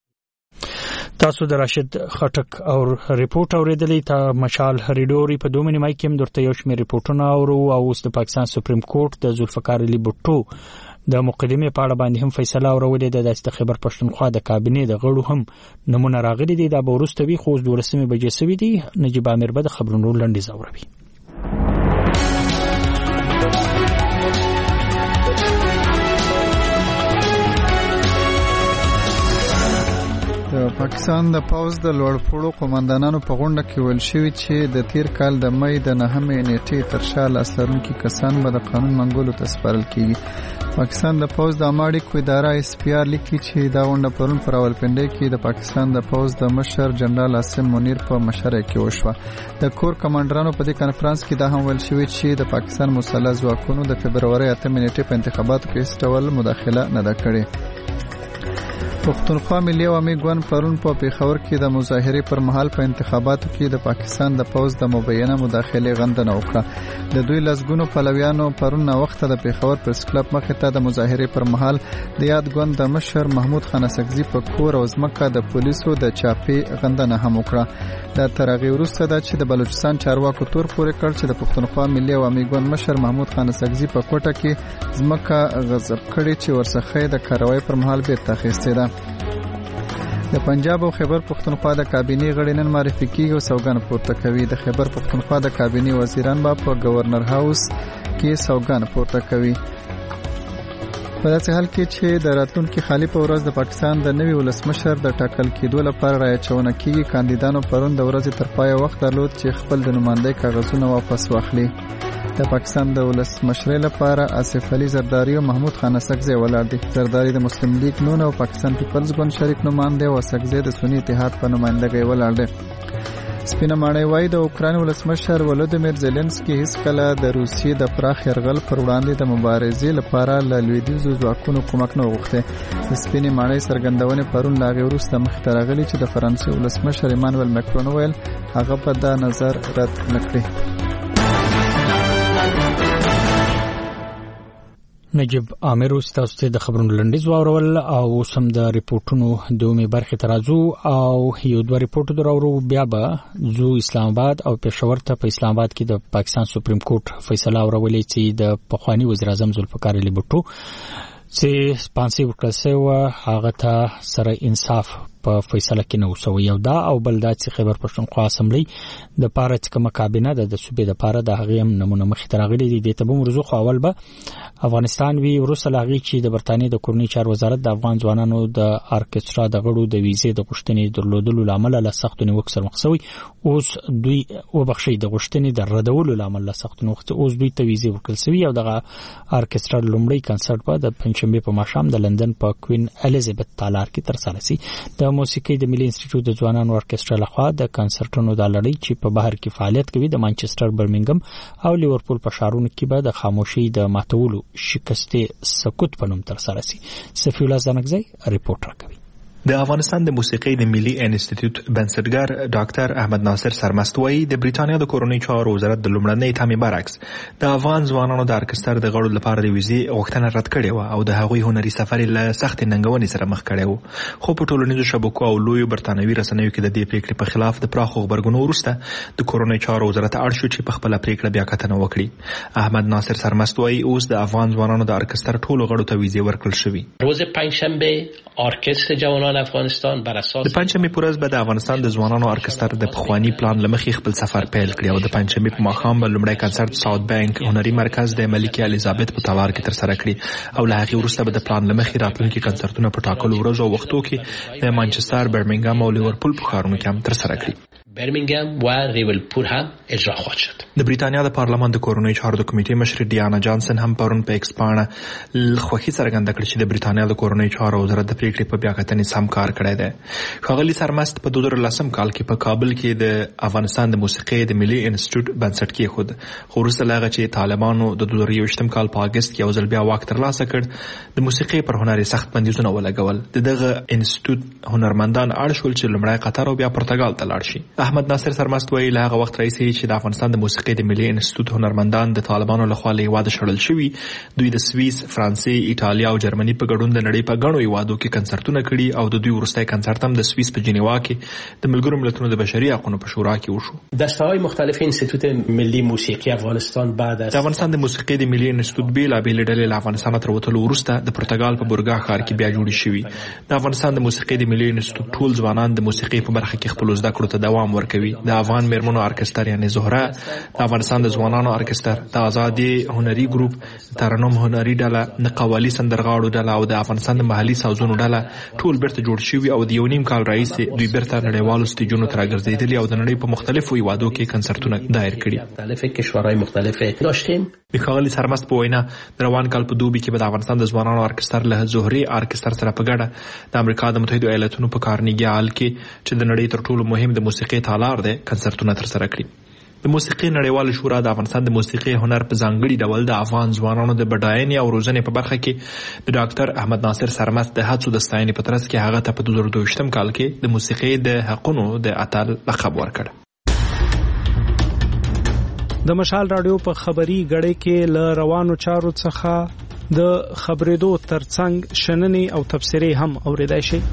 تاسو د راشد خټک او ریپورت اوریدلی ته مشال ریډوري په دوه نیمه کې هم درته یو شمېر ریپورتونه اورو او اوس د پاکستان سپریم کورټ د ذوالفقار علي بټو د مقدمې په اړه باندې هم فیصله اورولې ده. د خیبر پښتونخوا د کابینې د غړو هم نمونه راغلي دي. دا به وروسته وي خو اوس دولسمې بجې سوي دي. نجیب امیر به د خبرونو لنډیز اوروي. پاکستان د پوز د لوړپوړو قومندانانو په غونډه کې ویل شوی چې د تیر کال د مې د نهمې نیټې تر شا لاس لرونکي کسان به د قانون منګولو ته سپارل کیږي. پاکستان د پوز د عامه اړیکو اداره اس پی آر لیکي چې دا غونډه پرون پر راولپنډۍ کې د پاکستان د پوز د مشر جنرال عاصم منیر په مشرۍ کې وشوه. د کور کمانډرانو په دې کانفرنس کې دا هم ویل شوی چې د پاکستان مسلح ځواکونو د فبرورۍ اتمې نیټې په انتخاباتو کې هیڅ ډول مداخله نه ده کړې. پښتونخوا ملي عوامي ګوند پرون په پیښور کې د مظاهرې پر مهال په انتخاباتو کې د پاکستان د پوز د مبینه مداخله غندنه وکړه. د دوی لسګونو پلویانو پرون نا وخته د پیښور پریس کلب مخې ته د مظاهرې پر مهال د یاد ګوند د مشر محمود خان اسکزي په کور او ځمکه د پولیسو د چاپې غندنه هم وکړه. دا تر هغې وروسته ده چې د بلوچستان چارواکو تور پورې کړ چې د پښتونخوا ملي عوامي ګوند مشر محمود خان اسکزي په کوټه کې ځمکه غصب کړې چې ورڅخه د کاروای پر مهال بیرته اخیستې ده. د پنجاب او خیبر پښتونخوا د کابینې غړي نن معرفي کیږي او سوګند پورته کوي. د خیبر پښتونخوا د کابینې وزیران به په گورنر هاوس کې سوګند پورته کوي. په داسې حال کې چې د راتلونکي خالي په ورځ د پاکستان د نوي ولسمشر د ټاکل کېدو لپاره راچونه کیږي. کاندیدانو پرون د ورځې تر پایه وخت درلود چې خپل د نمائندګۍ کاغذونه واپس واخلي. د پاکستان د ولسمشرۍ لپاره آصف علي زرداری او محمود خان اسکزي ولاړ دي. زرداری د مسلم لیگ نون او پاکستان پیپلز ګوند شریک نمائنده او اسکزي د سنی اتحاد په نمائندګۍ ولاړ دي. سپینه ماڼۍ وايي د اوکراین ولسمشر ولودیمیر زيلنسکي هیڅ کله د روسیې د پراخ یرغل پر وړاندې د مبارزې لپاره له لویدیځو ځواکونو کومک نه وغوښته. د سپینې ماڼۍ څرګندونې پرون لا غي وروسته مخ ته راغلي چې د فرانسې ولسمشر ایمانوئل ماکرون ویل هغه په دا نظر رد نکړي. نجیب عامر تاسو د خبرونو لنډیز واورول او سم د ریپورتونو دومي برخه ترازو او یو دوه ریپورت درورو بیا به زو اسلام آباد او پېښور ته په اسلام آباد کې د پاکستان سپریم کورټ فیصله اورولې چې د پخوانی وزیر اعظم ذوالفقار علي بټو چې سپانسي وکړه او هغه ته سره انصاف په فیصله کې نو سو یو دا او بلدا چې خیبر پښتونخوا اسمبلی د پاره چې کومه کابینه د صوبې د پاره د هغه هم نمونه مخ ترغلي دي د تبو مرزو خو اول به افغانستان وی ورسره لاغي چې د برتانیې د کورنی چار وزارت د افغان ځوانانو د ارکسترا د غړو د ویزې د غشتنې درلودلو لامل له سخت نیوک سره مخسوي اوس دوی وبخښي د غشتنې د ردولو لامل له سخت نیوک اوس دوی ته ویزې ورکړل سوي او د ارکسترا لومړی کنسرت په د پنځشنبه په ماښام د لندن په کوین الیزابت تالار کې ترسره شي. د موسیقي د ملي انسټیټیوټ د ځوانانو ارکسترا لخوا د کنسرټونو د لړۍ چې په بهر کې فعالیت کوي د مانچستر برمنګم او لیورپول په ښارونو کې به د خاموشي د ماتولو شکسته سکوت په نوم ترسره شي. سفی الله زنګزی ریپورت راکوي. د افغانستان د موسیقۍ د ملي انسټیټیوټ بنسټګر ډاکټر احمد ناصر سرمست وایي د بریټانیا د کورنۍ چارو وزارت د لومړنۍ تامې برعکس د افغان ځوانانو د ارکستر د غړو لپاره د ویزې غوښتنه رد کړې و او د هغوی هنري سفر له سخت ننګونې سره مخ کړی و. خو په ټولنیزو شبکو او لویو برتانوي رسنیو کې د دې پریکړې په خلاف د پراخو خبرګونو وروسته د کورنۍ چارو وزارت اړ شو چې په خپل پریکړه بیا کتنه وکړي. احمد ناصر سرمست وایي اوس د افغان ځوانانو د ارکستر ټولو غړو ته ویزې ورکړل شوې. روز پنجشنبه ارکستر جوانان افغانستان بر اساس د پنځمې پورز به د افغانستان د ځوانانو ارکستر د پخوانی پلان لمخې خپل سفر پیل کړی او د پنځمې په ماښام به لومړی کنسرت ساوث بانک هنري مرکز د ملکه الیزابت په تالار کې ترسره کړي او له هغې وروسته به د پلان لمخې راتلونکي کنسرتونه په ټاکلو ورځو او وختو کې د مانچستر برمنګم او لیورپول په ښارونو کې هم ترسره کړي. برمنګم و ریولپور هم اجرا خواهد شد. د بریټانیا د پارلمان د کورنۍ چارو د کمیټې مشر ډیانا جانسن هم پرون په ایکس باندې خوښي څرګنده کړې چې د بریټانیا د کورنۍ چارو وزارت د پریکړې په بیا کتنې سم کار کړی دی. ښاغلي سرمست په دوه زره لسم کال کې په کابل کې د افغانستان د موسیقۍ د ملي انسټیټیوټ بنسټ کېښود خو وروسته له هغه چې طالبانو د دوه زره یوویشتم کال په اګست کې یو ځل بیا واک ترلاسه کړ د موسیقۍ پر هنر سخت بندیزونه ولګول. د دغه انسټیټیوټ هنرمندان اړ شول چې لومړی قطر او بیا پرتګال ته لاړ شي. احمد ناصر سرمست وایي له هغه وخت راهیسې چې د افغانستان د موسیقۍ د ملي انسټیټیوټ هنرمندان د طالبانو لخوا له هېواده شړل شوي دوی د سویس، فرانسې، ایټالیا او جرمني په ګډون د نړۍ په ګڼو هېوادو کې کنسرتونه کړي او د دوی وروستی کنسرت هم د سویس په جنیوا کې د ملګرو ملتونو د بشري حقوقو په شورا کې وشو. دسته‌های مختلف انسټیټیوټ ملی موسیقي افغانستان بعد از د افغانستان د موسیقۍ د ملي انسټیټیوټ بېلابېلې ډلې له افغانستانه تر وتلو وروسته د پرتګال په بورګا ښار کې بیا جوړې شوي. د افغانستان د موسیقۍ د ملي انسټیټیوټ ټول ځوانان د موسیقۍ په برخه کې خپلو زده کړو ته دوام ورکوي. د افغان میرمنو ارکستر یعنی زهره، د افغانستان د ځوانانو ارکستر، د آزادي هنري ګروپ، ترنم هنري ډله، د قوالي سندرغاړو ډله او د افغانستان د محلي سازونو ډله ټول بیرته جوړ شوي او د یو نیم کال راهیسې دوی بیرته نړیوالو سټیجونو ته راګرځېدلي او د نړۍ په مختلفو هیوادو کې کنسرتونه دایر کړي. د ښاغلي سرمست په وینا د روان کال په دوبي کې به د افغانستان د ځوانانو ارکستر له زهري ارکستر سره په ګډه د امریکا د متحدو ایالتونو په کارنیګي هال کې چې د نړۍ تر ټولو مهم د موسیقي تالار دی کنسرتونه ترسره کړي. د موسیقي نړیواله شورا د افغانستان د موسیقي هنر په ځانګړي ډول د افغان ځوانانو د بډاینې او روزنې په برخه کې د ډاکټر احمد ناصر سرمست د هڅو د ستاینې په ترڅ کې هغه ته په دوه زره دوه کال کې د موسیقي د حقونو د اتل لقب ورکړ. د مشال رادیو په خبري غړې کې ل روانو چارو څخه د خبرېدو ترڅنګ شننې او تفسیري هم اوریدای شي.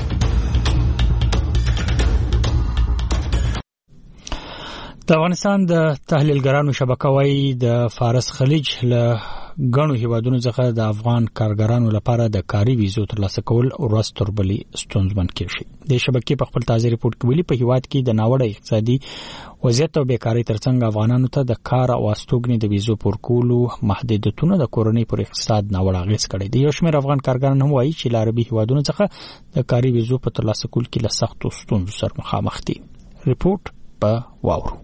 د افغانستان د تحلیلګرانو شبکه وايي د فارس خلیج له غنو هیوادونو څخه د افغان کارګرانو لپاره د کاري ویزو ترلاسه کول او راستور بلی ستونزمن کیږي. د شبکې په خپل تازه ریپورت کې ویلي په هیواد کې د ناوړه اقتصادي وضعیت او بیکاری ترڅنګ افغانانو ته د کار او استوګنې د ویزو پورکولو محدودیتونه د کورنۍ پر اقتصاد ناوړه اغیز کړي دي. یو شمېر افغان کارګران هم وایي چې له عربي هیوادونو څخه د کاري ویزو په ترلاسه کول کې له سختو ستونزو سره مخامخ دي. ریپورت په واورو.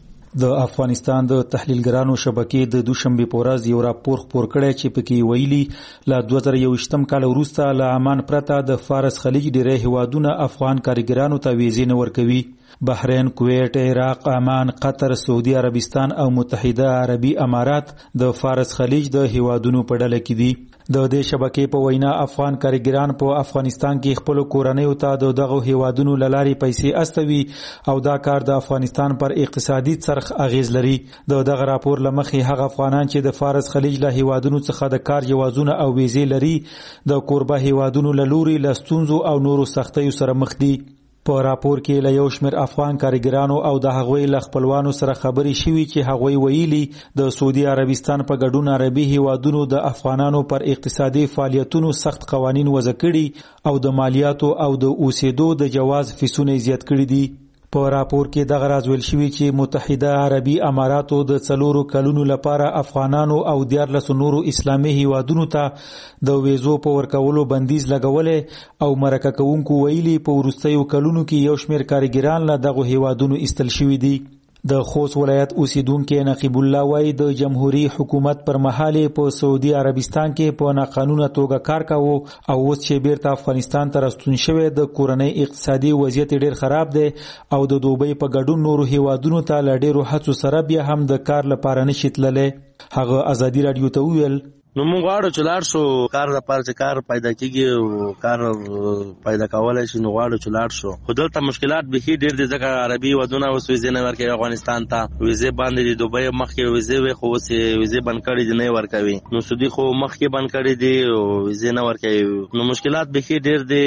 د افغانستان د تحلیلګرانو شبکې د دوشنبه په ورځ یو راپور خپور کړی چې پکې ویلي له دوه زره یوویشتم کال وروسته له عمان پرته د فارس خلیج ډیری هیوادونه افغان کارګرانو ته ویزې نه ورکوي. بحرین، کویت، عراق، عمان، قطر، سعودي عربستان او متحده عربي امارات د فارس خلیج د هیوادونو په ډله کې دي. د دې شبکې په وینا افغان کارګران په افغانستان کې خپل کورنیو ته د دغه هیوادونو لاري پیسې استوي او دا کار د افغانستان پر اقتصادي څرخ اغیز لري. د دغه راپور لمخې هغه افغانان چې د فارس خلیج له هیوادونو څخه د کار جوازونه او ویزې لري د کوربه هیوادونو له لوري له ستونزو او نورو سختیو سره مخ دي. په راپور کې له یو شمېر افغان کارګرانو او د هغوی له خپلوانو سره خبرې شوي چې هغوی ویلي د سعودي عربستان په ګډون عربي هیوادونو د افغانانو پر اقتصادي فعالیتونو سخت قوانین وضع کړي او د مالیاتو او د اوسېدو د جواز فیسونه زیات کړي دي. په راپور کې دغه راز ویل شوی چې متحده عربي اماراتو د څلورو کلونو لپاره افغانانو او دیارلسو نورو اسلامي هیوادونو ته د ویزو په ورکولو بندیز لګولې او مرکه کوونکو ویلي په وروستیو کلونو کې یو شمېر کارګران له دغه هیوادونو ایستل شوي دي. د خوست ولایت اوسیدونکو نقیب الله وای د جمهوریت حکومت پر مهال په سعودي عربستان کې په ناقانونه توګه کار کاوه او اوس چې بیرته افغانستان ته راستون شوی د کورنۍ اقتصادي وضعیت ډیر خراب دی او د دوبۍ په ګډون نورو هیوادونو ته له ډیرو هڅو سره بیا هم د کار لپاره نشي تللی. هغه ازادي رادیو ته ویل نو موږ غواړو چې لاړ شو کار لپاره چې کار پیدا کیږي او کار پیدا کولای شي نو غواړو چې لاړ شو. خو دلته مشکلات به ډېر دي ځکه عربي ودونه اوس ویزې نه ورکوي افغانستان ته. ویزې باندې د دوبۍ مخکې ویزې وي خو اوس ویزې بند کړي دي نه ورکوي. نو سعودي خو مخکې بند کړي دي او ویزې نه ورکوي. نو مشکلات به ډېر دي،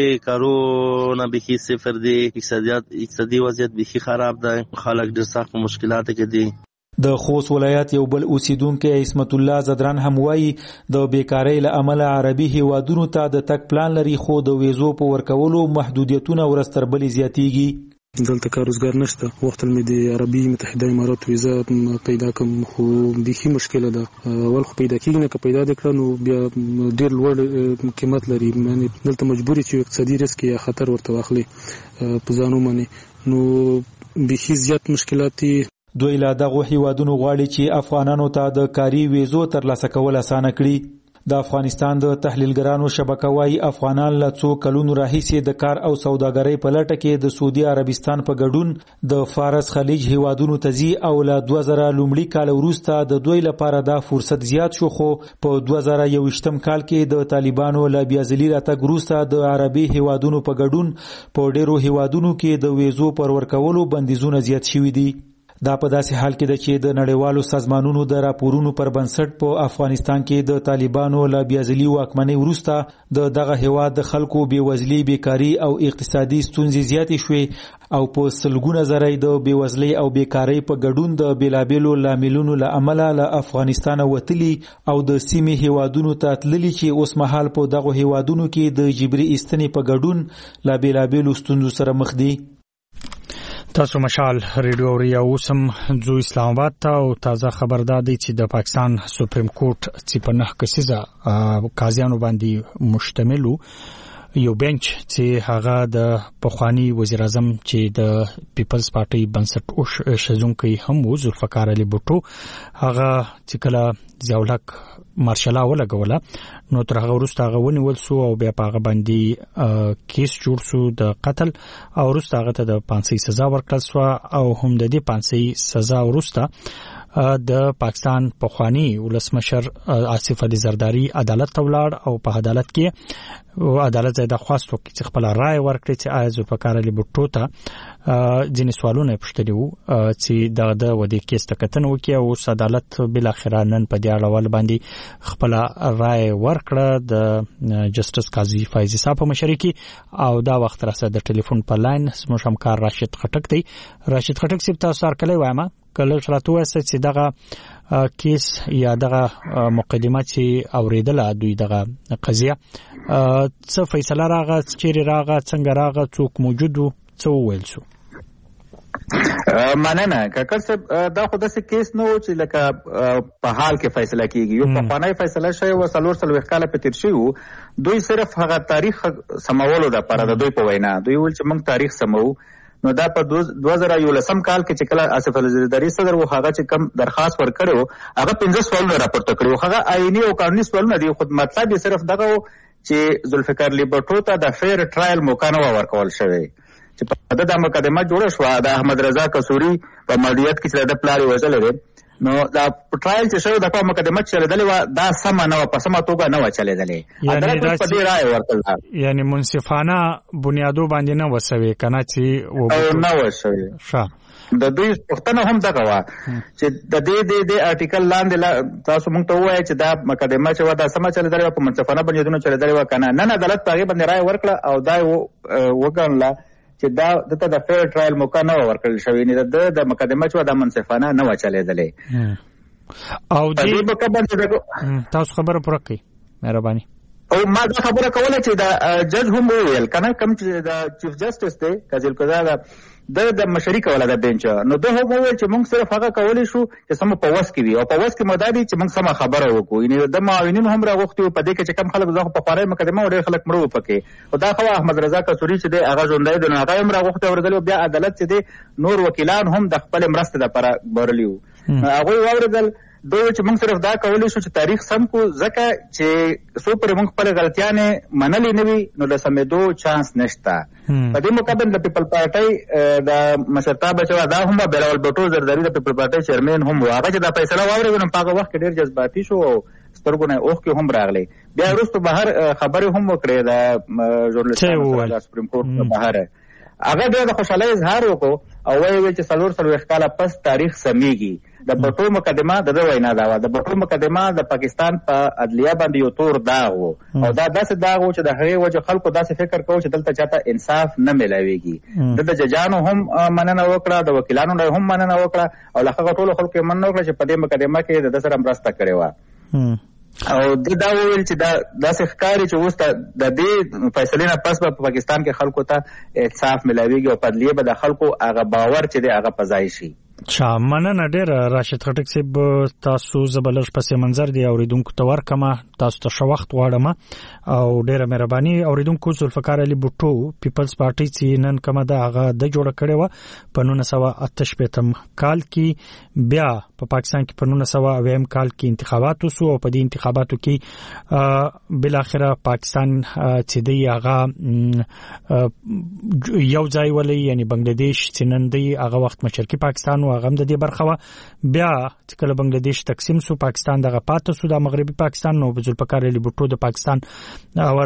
کارونه به صفر دي، اقتصادیات اقتصادي وضعیت به خراب دی، خلک ډېر سخت مشکلات کې دي. د خوست ولایت یو بل اوسیدونکو عصمت الله زدران هم وایي د بیکاری له امله عربي هیوادونو ته د تک پلان لري خو د ویزو په ورکولو محدودیتونه ورستربلي زیاتیږي. دلته کار روزګار نشته. وخت مې د عربي متحده امارات ویزا پیدا کوم خو بيخي مشکله ده. اول خو پیدا کیږي نه که پیدا وکړو نو بیا ډیر لوړ قیمت لري. یعنی دلته مجبوري چې اقتصادي ریسک یا خطر ورته واخلي په ځانو باندې نو بيخي زیات مشکلات دي. دوی له دغه هیوادونو غواړي چې افغانانو ته د کاري ویزو ترلاسه کول اسانه کړي. د افغانستان د تحلیلګرانو شبکه وايي افغانان له څو کلونو راهیسې د کار او سوداګرۍ په لټه کې د سعودي عربستان په ګډون د فارس خلیج هیوادونو ته ځي او له دوه زره لومړي کال وروسته د دوی لپاره دا فرصت زیات شو. خو په دوه زره یوویشتم کال کې د طالبانو له بیا ځلي راتګ وروسته د عربي هیوادونو په ګډون په ډیرو هیوادونو کې د ویزو پر ورکولو بندیزونه زیات شوي دي. دا په داسې حال کې ده چې د نړیوالو سازمانونو د راپورونو پر بنسټ په افغانستان کې د طالبانو له بیا ځلي واکمنۍ وروسته د دغه هیواد د خلکو بېوزلي، بیکاري او اقتصادي ستونزې زیاتې شوې او په سلګونه زره د بېوزلۍ او بیکارۍ په ګډون د بېلابېلو لاملونو له امله له افغانستانه وتلي او د سیمې هیوادونو ته تللي چې اوس مهال په دغو هیوادونو کې د جبري ایستنې په ګډون له بېلابېلو ستونزو سره مخ دي. تاسو مشال ریډیو اوري او سم جو اسلام آباد ته او تازه خبردار دی چې د پاکستان سپریم کورټ چې په نه کسیزه قاضیانو باندې مشتملو یو بنچ چې هغه د پخوانی وزیر اعظم چې د پیپلز پارټي بنسټ او شزونکي هم و ذوالفقار علي بوټو هغه چې کله ضیاءالحق مارشلا ولګوله نو تر هغه وروسته هغه ونیول سو او بیا په هغه باندې کیس جوړ سو د قتل او وروسته هغه ته د پانسي سزا ورکړل سو او هم د دې پانسي سزا وروسته د پاکستان پخوانی ولسمشر آصف علي زرداری عدالت ته ولاړ او په عدالت کې او عدالت زیاده خواست وکړي چې خپل رائے ورکړي چې آیا ذوالفقار علي بوټو ته ځینې سوالونه پوښتلي وو چې د د ودی کیس ته کتنه وکړي او عدالت بل اخر نن په دې اړه ول باندې خپل رائے ورکړه د جسټس قاضي فایزي صاحب په مشرۍ کې او دا وخت راځه د ټلیفون په لاین سمو همکار راشد خټک دی راشد خټک سیب تاسو سره کله وایم کله شراتو وسه چې دغه کیس یا دغه مقدمه چې اوریدله دوی دغه قضیه څه فیصله راغه چیرې راغه څنګه راغه څوک موجود وو څه ویل شو مننه کاکر صاحب دا خو داسې کیس نه و چې لکه په حال کې فیصله کیږي یو پخوانی فیصله شوی و څلور څلوېښت کاله په تیر شوي وو دوی صرف هغه تاریخ سمولو دپاره د دوی په وینا دوی ویل چې موږ تاریخ سمو نو دا په دوه زره یولسم کال کې چې کله آصف علي زرداری صدر و هغه چې کم درخواست ورکړی و هغه پنځه سوالونه راپورته کړي و هغه آئیني او قانوني سوالونه دي خو مطلب یې صرف دغه و چې ذوالفقار علي بوټو ته د فیر ټرایل موقع نه ورکول شوی چې په دغه مقدمه جوړه شوه د احمد رضا قصوري په مالیات کې چې د پلار وژلې دی نو دا ټرایل چې شوی د کومه مقدمه چې چلېدلې وه دا سمه نه وه په سمه توګه نه وه چلېدلې عدالت په دې رایې ورکړله یعنې منصفانه بنیادو باندې نه وه سوې که نه چې نه وه سوې ښه د دوی پوښتنه هم دغه وه چې د دې د دې ارټیکل لاندې تاسو موږ ته ووایئ چې دا مقدمه چې وه دا سمه چلېدلې وه په منصفانه بنیادونو چلېدلې وه که نه نن عدالت په هغې باندې رایې ورکړه او دا یې وګڼله چې دا دته د فیر ټرایل موقع نه ورکړل شوې نه د د مقدمه چې د منصفانه نه و چلېدلې او دې تاسو خبره پوره کړئ مهرباني او ما دا خبره کوله چې دا جج هم وویل کنه کوم چې دا چیف جسټس دی قاضي القضا د د مشري کوله د بنچ نو ده هم وویل چې موږ صرف هغه کولی شو چې سم په وس کې وي او په وس کې مداري چې موږ سم خبره وکړو یعنی د معاونین هم راغوښتي په دې کې چې کم خلک زغه په خوري مقدمه وړي خلک مړو پکې او دا خو احمد رضا قصوري چې دی هغه ژوندۍ دی نو هغه هم راغوښتي ورغلي بیا عدالت چې دی نور وکیلان هم د خپل مرسته لپاره برلیو هغه واوریدل دوی چې موږ صرف دا کولی شو چې تاریخ سم کو ځکه چې څو پرې موږ خپلې غلطیانې منلې نه وي نو د سمېدو چانس نشته په دې مقابل د پیپل پارټۍ د مشرتابه چې دا هم بلاول بوټو زرداری د پیپل پارټۍ چیرمن هم و هغه چې دا فیصله واورېده نو په هغه وخت کې ډېر جذباتي شو او سترګو نه اوښکې هم راغلی بیا وروسته بهر خبرې هم وکړې د ژورنالستانو سره د سپریم کورټ نه بهر هغه ډېر د خوشحالۍ اظهار وکړو او ویې ویل چې څلور څلوېښت کاله پس تاریخ سمیږي د بوټو مقدمه د ده وینا دا وه د بوټو مقدمه د پاکستان په عدلیه باندې یو تور داغ و او دا داسې داغ و چې د هغې وجه خلکو داسې فکر کوو چې دلته چاته انصاف نه میلاویږي د د ججانو هم مننه وکړه د وکیلانو نه هم مننه وکړه او له هغه ټولو خلکو یې مننه وکړه چې په دې مقدمه کې د ده سره مرسته کړې وه او د دا وویل چې دا داسې ښکاري چې اوس د دې فیصلې نه پس به په پاکستان کې خلکو ته انصاف میلاویږي او په عدلیه به د خلکو هغه باور چې دی هغه په ځای شي چا مننه ډېره راشد خټک صاحب تاسو زه به لږ پسې منظر دی اورېدونکو ته ورکړم تاسو ته ښه وخت غواړم او ډېره مهرباني اورېدونکو ذوالفقار علي بوټو پیپلز پارټۍ چې نن کومه ده هغه د جوړه کړې وه په نولس سوه اته شپېتم کال کې بیا په پاکستان کې په نولس سوه اویم کال کې انتخابات وسو او په دې انتخاباتو کې بالاخره پاکستان چې دی هغه یو ځای ولی یعنی بنگلادیش چې نن دی هغه وخت مشرقي پاکستان و هغه هم د دې برخه وه بیا چې کله بنگلادیش تقسیم سو پاکستان دغه پاته سو د مغربي پاکستان نو ذوالفقار علي بوټو د پاکستان اور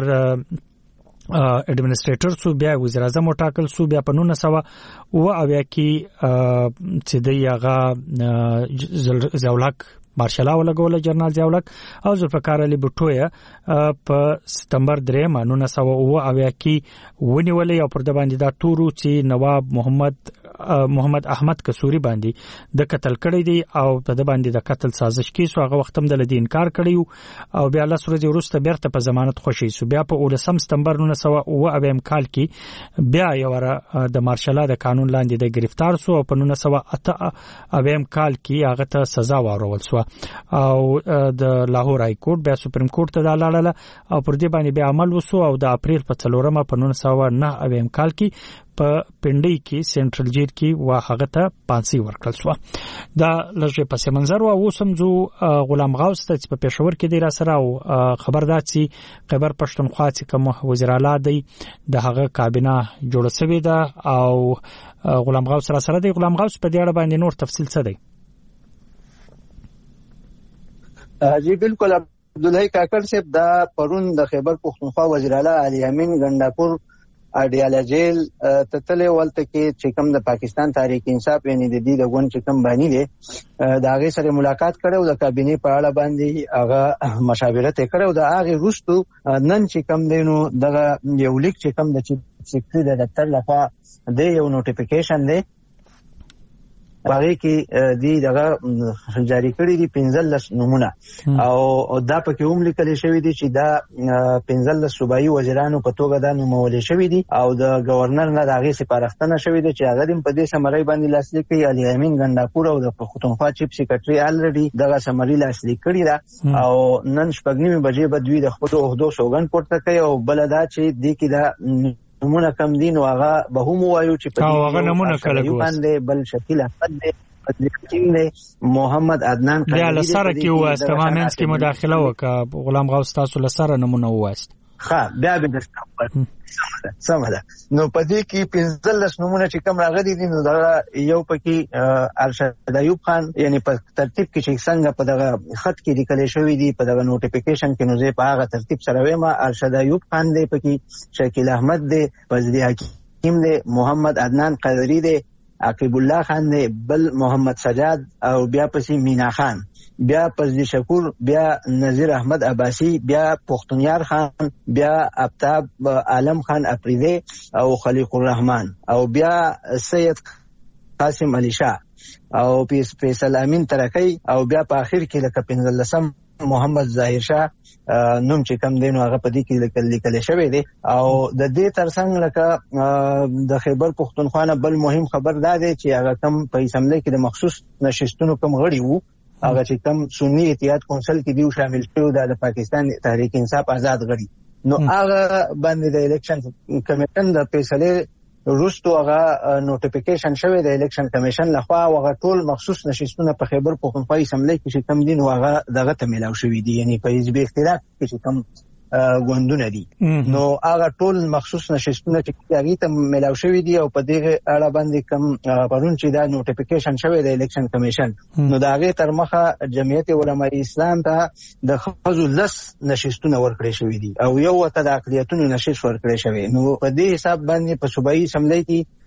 اډمنسټریټر سو بیا وزیر اعظم وټاکل سو بیا په نولس سوه اوه اویا کې چې دی هغه ضیاءالحق مارشال ولګول جنرال ضیاءالحق او ذوالفقار علي بټویا په سپتمبر درېم نولس سوه اوه اویا کې ونیولې او پر د باندې دا تورو چې نواب محمد محمد احمد کسوري باندې د قتل کړی دی او په د باندې د قتل سازش کې سو هغه وخت هم د لدی انکار کړی او بیا له ورځې وروسته بیرته په ضمانت خوشی سو بیا په اولسم سپتمبر نولس سوه اوه اویا کال کې بیا یو د مارشال د قانون لاندې د گرفتار سو او په نولس سوه اته اویا کال کې هغه ته سزا ورکول سو او د لاهور های کورټ بیا سپریم کورټ ته لاړل او پر دې باندې بیا عمل وسو او د اپریل په څلورمه په نولس سوه نه اویا کال کې په پنډي کې سنټرل جیل کې وا هغه ته پانسي ورکړل شو. دا لږه پس منظر او اوسم زو غلام غوث ته په پېښور کې دی را سره او خبردار چې خبر پښتونخوا چې کوم وزیر اعلی دی د هغه کابینه جوړه شوې ده او غلام غوث را سره دی. غلام غوث په دې اړه باندې نور تفصیل څه دی؟ جی بالکل عبدالحی کاکړ صاحب دا پرون د خیبر پښتونخوا وزیر اعلی علي امین ګنداپور اډیاله جیل ته تللی ولته کې چې کوم د پاکستان تحریک انصاف یعنی د دې د ګوند چې کوم بانی دی د هغې سره ملاقات کړی او د کابینې په اړه باندې هغه مشاورت یې کړی او د هغې وروستو نن چې کوم دی نو دغه یو لیک چې کوم د چیف سیکرټري د دفتر لخوا دی یو نوټیفیکیشن دی هغه کې دی دغه جاری کړی دي پنځلس نمونه او دا پکې هم لیکل شوی دي چې دا پنځلس صوبایي وزیرانو په توګه دا نومول شوی دي او د گورنر نه دغه سپارښتنه شوی دي چې هغه په دې سمری باندې لاسلیک کوي. علي امین ګنداپور او د پښتونخوا چیف سیکرټري الریډي دغه سمری لاسلیک کړی دا او نن شپږ نیمه بجې به دوی د خپل عہدو سوګند پورته کوي او بل دا چې د کې دا نمونه کم دین او هغه به هم وایو چې په هغه نمونه کله باندې بل شکیل احمد دی محمد عدنان قادری بیا لسره کې و استمامنس کې مداخله وکړه. غلام غوث تاسو لسره نمونه وایست ها بیا به درته سمه ده. نو په دې کې پنځلس نمونه چې کوم راغلي دي نو دا یو پکې ارشد ایوب خان یعنی په ترتیب کې چې څنګه په دغه خط کې لیکل شوی دی په دغه نوټیفیکیشن کې نو زه په هغه ترتیب سره وایم. ارشد ایوب خان دی پکې شکیل احمد دی فضلی حکیم دی محمد عدنان قادری دی عقیب الله خان دی بل محمد سجاد او بیا پسې مینا خان بیا فضلی شکور بیا نذیر احمد عباسی بیا پختونیار خان بیا آفتاب عالم خان افریدی او خلیق الرحمن او بیا سید قاسم علی شاه او فیصل امین ترکی او بیا په اخر کې لکه پنځلسم محمد ظاهر شاه نوم چې کم دی نو هغه په دې کې لیکل لیکل شوی دی. او د دې ترڅنګ لکه د خیبر پښتونخوا نه بل مهم خبر دا دی چې هغه کم په اسمبلی کې د مخصوص نشستونو کم غړي وو هغه چې کم سنی اتحاد کونسل کې دیو شامل شو د پاکستان تحریک انصاف آزاد غړي نو هغه باندې د الیکشن کمیټن د فیصله وروستو هغه نوټیفیکیشن شوی د الیکشن کمیشن لخوا هغه ټول مخصوص نشستونه په خیبر پښتونخوا اسمبلی کې چې کم دي نو هغه دغه ته ملاو شوی دي یعنی په حزب اختلاف کې چې کم غوندونه دي نو هغه ټول مخصوص نشستونه چې هغه ته ملاو شوی دي او په دې اړه باندې کم پرون چې دا نوټیفیکیشن شوی د الیکشن کمیشن نو دا هغه تر مخه جمعیت علماء اسلام ته د خزو لس نشستونه ورکړي شوی دي او یو ته د اقلیتونو نشست ورکړي شوی نو په دې حساب باندې په صوبایي اسمبلی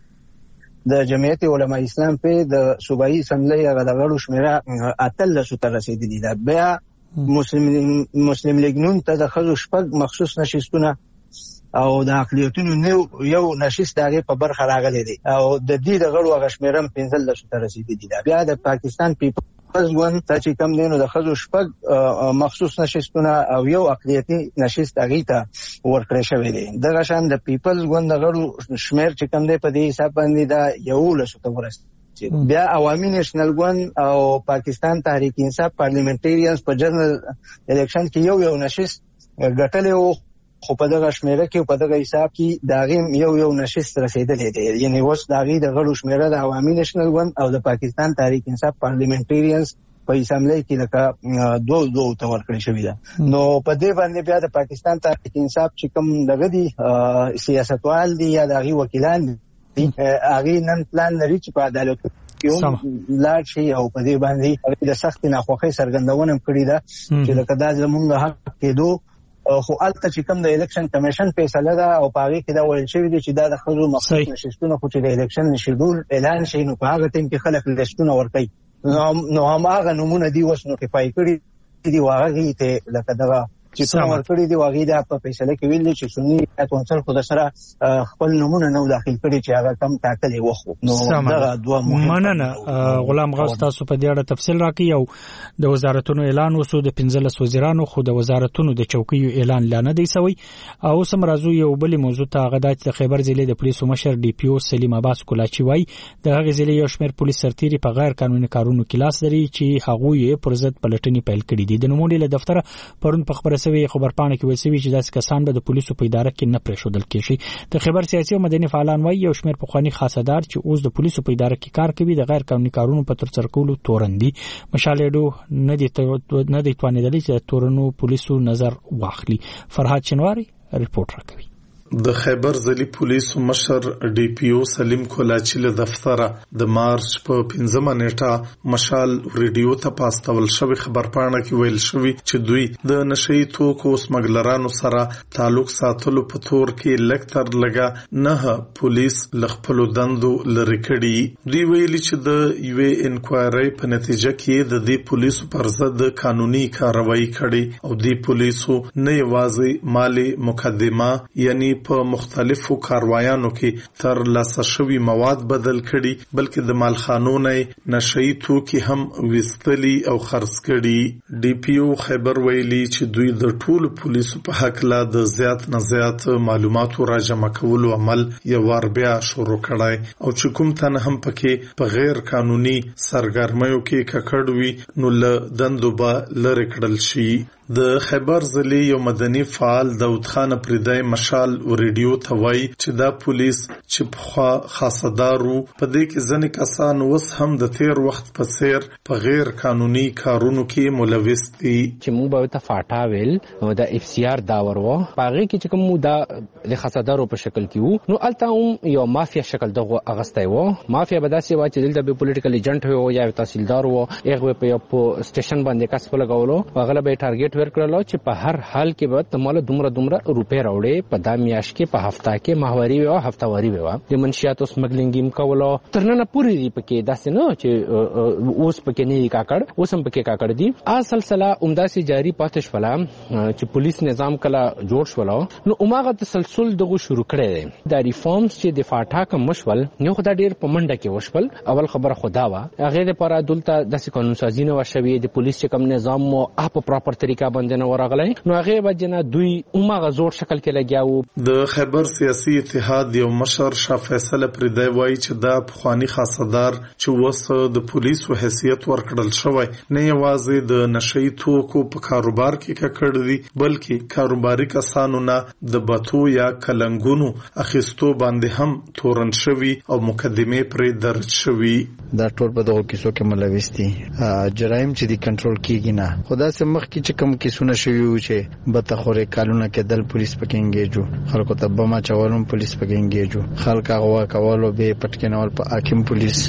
کې د جمعیت علماء اسلام په د صوبایي اسمبلی هغه د غړو شمیره اتلس ته رسیدلی ده. بیا مسلم مسلم لیگ نون ته د خزو شپږ مخصوص نشستونه او د اقلیتونو نو یو نشست هغه په برخه راغلي دي او د دې د غړو غشمیرم پنځلس ته رسیدلی ده. بیا د پاکستان پیپلز ګوند ته چې کوم دینو د خزو شپږ مخصوص نشستونه او یو اقلیتي نشست هغه ته ورکړی شوی دی. دغه شان د پیپلز ګوند د غړو شمیر چې کوم دی په دې حساب باندې دا یو لسو ته ورسېږي. بیا عوامي نېشنل ګوند او پاکستان تحریک انصاف پارلیمنټریانز په جنرال الیکشن کې یو یو نشست ګټلې وو خو په دغه شمیره کې په دغه حساب کې دا غیم یو یو نشست رسیدلې دی یعنی اوس دا غي د غړو شمیره د عوامي نېشنل ګوند او د پاکستان تحریک انصاف پارلیمنټریانز په اسمبلی کې لکه دوه دوه ته ورکړی شوی ده. نو په دې باندې بیا د پاکستان تحریک انصاف چې کوم دغه دي سیاستوال دي یا دغه وکیلان هغه نن پلان لري چې په عدالت کې لاړ شي او په دې باندې د سخت ناخوښۍ څرګندونه کړې ده چې لکه دا زموږ حق کېدو خو البته چې کوم د الیکشن کمیشن فیصله ده او په هغه کې دا ویل شوی دی چې دا د خلکو مخصوص نشستونه خو چې د الیکشن شیډول اعلان شي نو په هغه ټیم کې خلک لیستونه ورکړي نو هغه نمونه دی وس نوټیفای کړي دی واغې ته لکه دغه چې څنګه ورکړي دی واغې د په فیصله کې ویل چې سنی کونسل خو د سره خپل نمونه نو داخل کړي چې هغه کم ټاکلې وخو نو دغه دوه مننه غلام غوث تاسو په دې اړه تفصیل راکړئ او د وزارتونو اعلان وسو د پنځلس وزیرانو خو د وزارتونو د چوکیو اعلان لانه دی سوی او سم راځو یو بل موضوع ته غدات د خیبر ضلع د پولیسو مشر ډي پی او سلیم عباس کولاچی وای د هغه ضلع یو شمېر پولیس سرتیري په غیر قانوني کارونو کې لاس لري چې هغه یې پر ضد پلټنې پیل کړې دي د نوموړي له دفتر پرون په خبره سوي خبرپاڼه کې وسوي چې داسې کسان به د پولیسو په اداره کې نه پرېښودل کېږي د خیبر سیاسي او مدني فعالان وایي یو شمېر پخواني خاصدار چې اوس د پولیسو په اداره کې کار کوي د غیر قانوني کارونو په ترڅ کولو تورندي مشالېډو نه دي نه دي توانېدلي چې تورنو پولیسو نظر واخلي فرهاد شنواری رپورټ راکوي د خیبر ضلع پولیسو مشر ډي پی او سلیم کولاچی له دفتر د مارچ په پنځمه نیټه مشال ریډیو ته پاستول شوی خبرپاڼه کې ویل شوی چې دوی د نشئی توکو سمګلرانو سره تعلق ساتلو په تور کې لکتر لګا نه پولیس لخپلو دندو لری کړي دوی ویلي چې د یو انکوایري په نتیجه کې د دې پولیسو پر ضد قانوني کاروایی کړي او د پولیسو نه یوازې مالی مقدمه یعنی په مختلفو کاروایانو کې تر لاسه شوی مواد بدل کړي بلکې د مالخانو نه نشئی توکي هم وستلی او خرڅ کړي ډي پی او خیبر ویلي چې دوی د ټولو پولیسو په حق لا د زیات نه زیات معلوماتو راجمع کولو عمل یو ور بیا شروع کړای او چې کوم تن هم پکې په غیر قانوني سرګرمیو کې ککړوي نو له دندو به لری کړل شي د خیبر ضلع یو مدني فعال داود خان پردای مشال ریډیو ته وایي چې دا پولیس چې په خاصدارو په دې کې ځنې کسان اوس هم د تیر وخت په څیر په غیر قانوني کارونو کې ملوث دي چې موږ به ته فاټا ویل د اف سی آر داور وو هغه کې چې کوم دا د خاصدارو په شکل کې وو نو الته هم یو مافیا شکل دغه اغستای وو مافیا به داسې و چې دلته به پولیټیکل ایجنټ وو یا تحصیلدار وو هغه په یو سټیشن باندې کس په لګولو هغه به ټارګټ ورکړلو چې په هر حال کې به تماله دومره دومره روپې راوړې په دا میاش کې په هفته کې ماهواري او هفتواري وي د منشیاتو سمګلینګ کولو ترنه پوری دی پکې داسې نه چې اوس پکې نه کاکړ اوس هم پکې کاکړ دي ا سلسله عمداسي جاری پاتش ولا چې پولیس نظام کله جوړ شول نو عمره تسلسل دغه شروع کړي د ریفارمز چې د فاټا کوم مشول نو خدای ډیر پمنډه کې وشول اول خبره خدا وا هغه لپاره دلته د قانون سازی نه وشوي د پولیس کوم نظام مو په پراپر طریقه باندې نه ورغلی نو هغه وجنه دوی عمره زور شکل کې لګیاو د خیبر سیاسي اتحاد یو مشر شاه فیصل پردای وایي چې دا پخوانی خاصدار چې وسه د پولیسو حیثیت ورکړل شوی نه یوازې د نشئی توکو په کاروبار کې ککړ دي بلکې کاروباري کسانو نه د باتو یا کلنګونو اخیستو باندې هم تورن شوی او مقدمه پرې درج شوی دا ټول په دغه کیسو کې ملوث دي جرایم چې دی کنټرول کیږي نه خدا سم مخ کې چې کوم کیسونه شوی و چې به تخوري قانون کې دل پولیس پکې انګیجو خلکو ته بما چوالم پولیس پکې انګیجو خلک هغه کولو به پټکینول په حاکم پولیس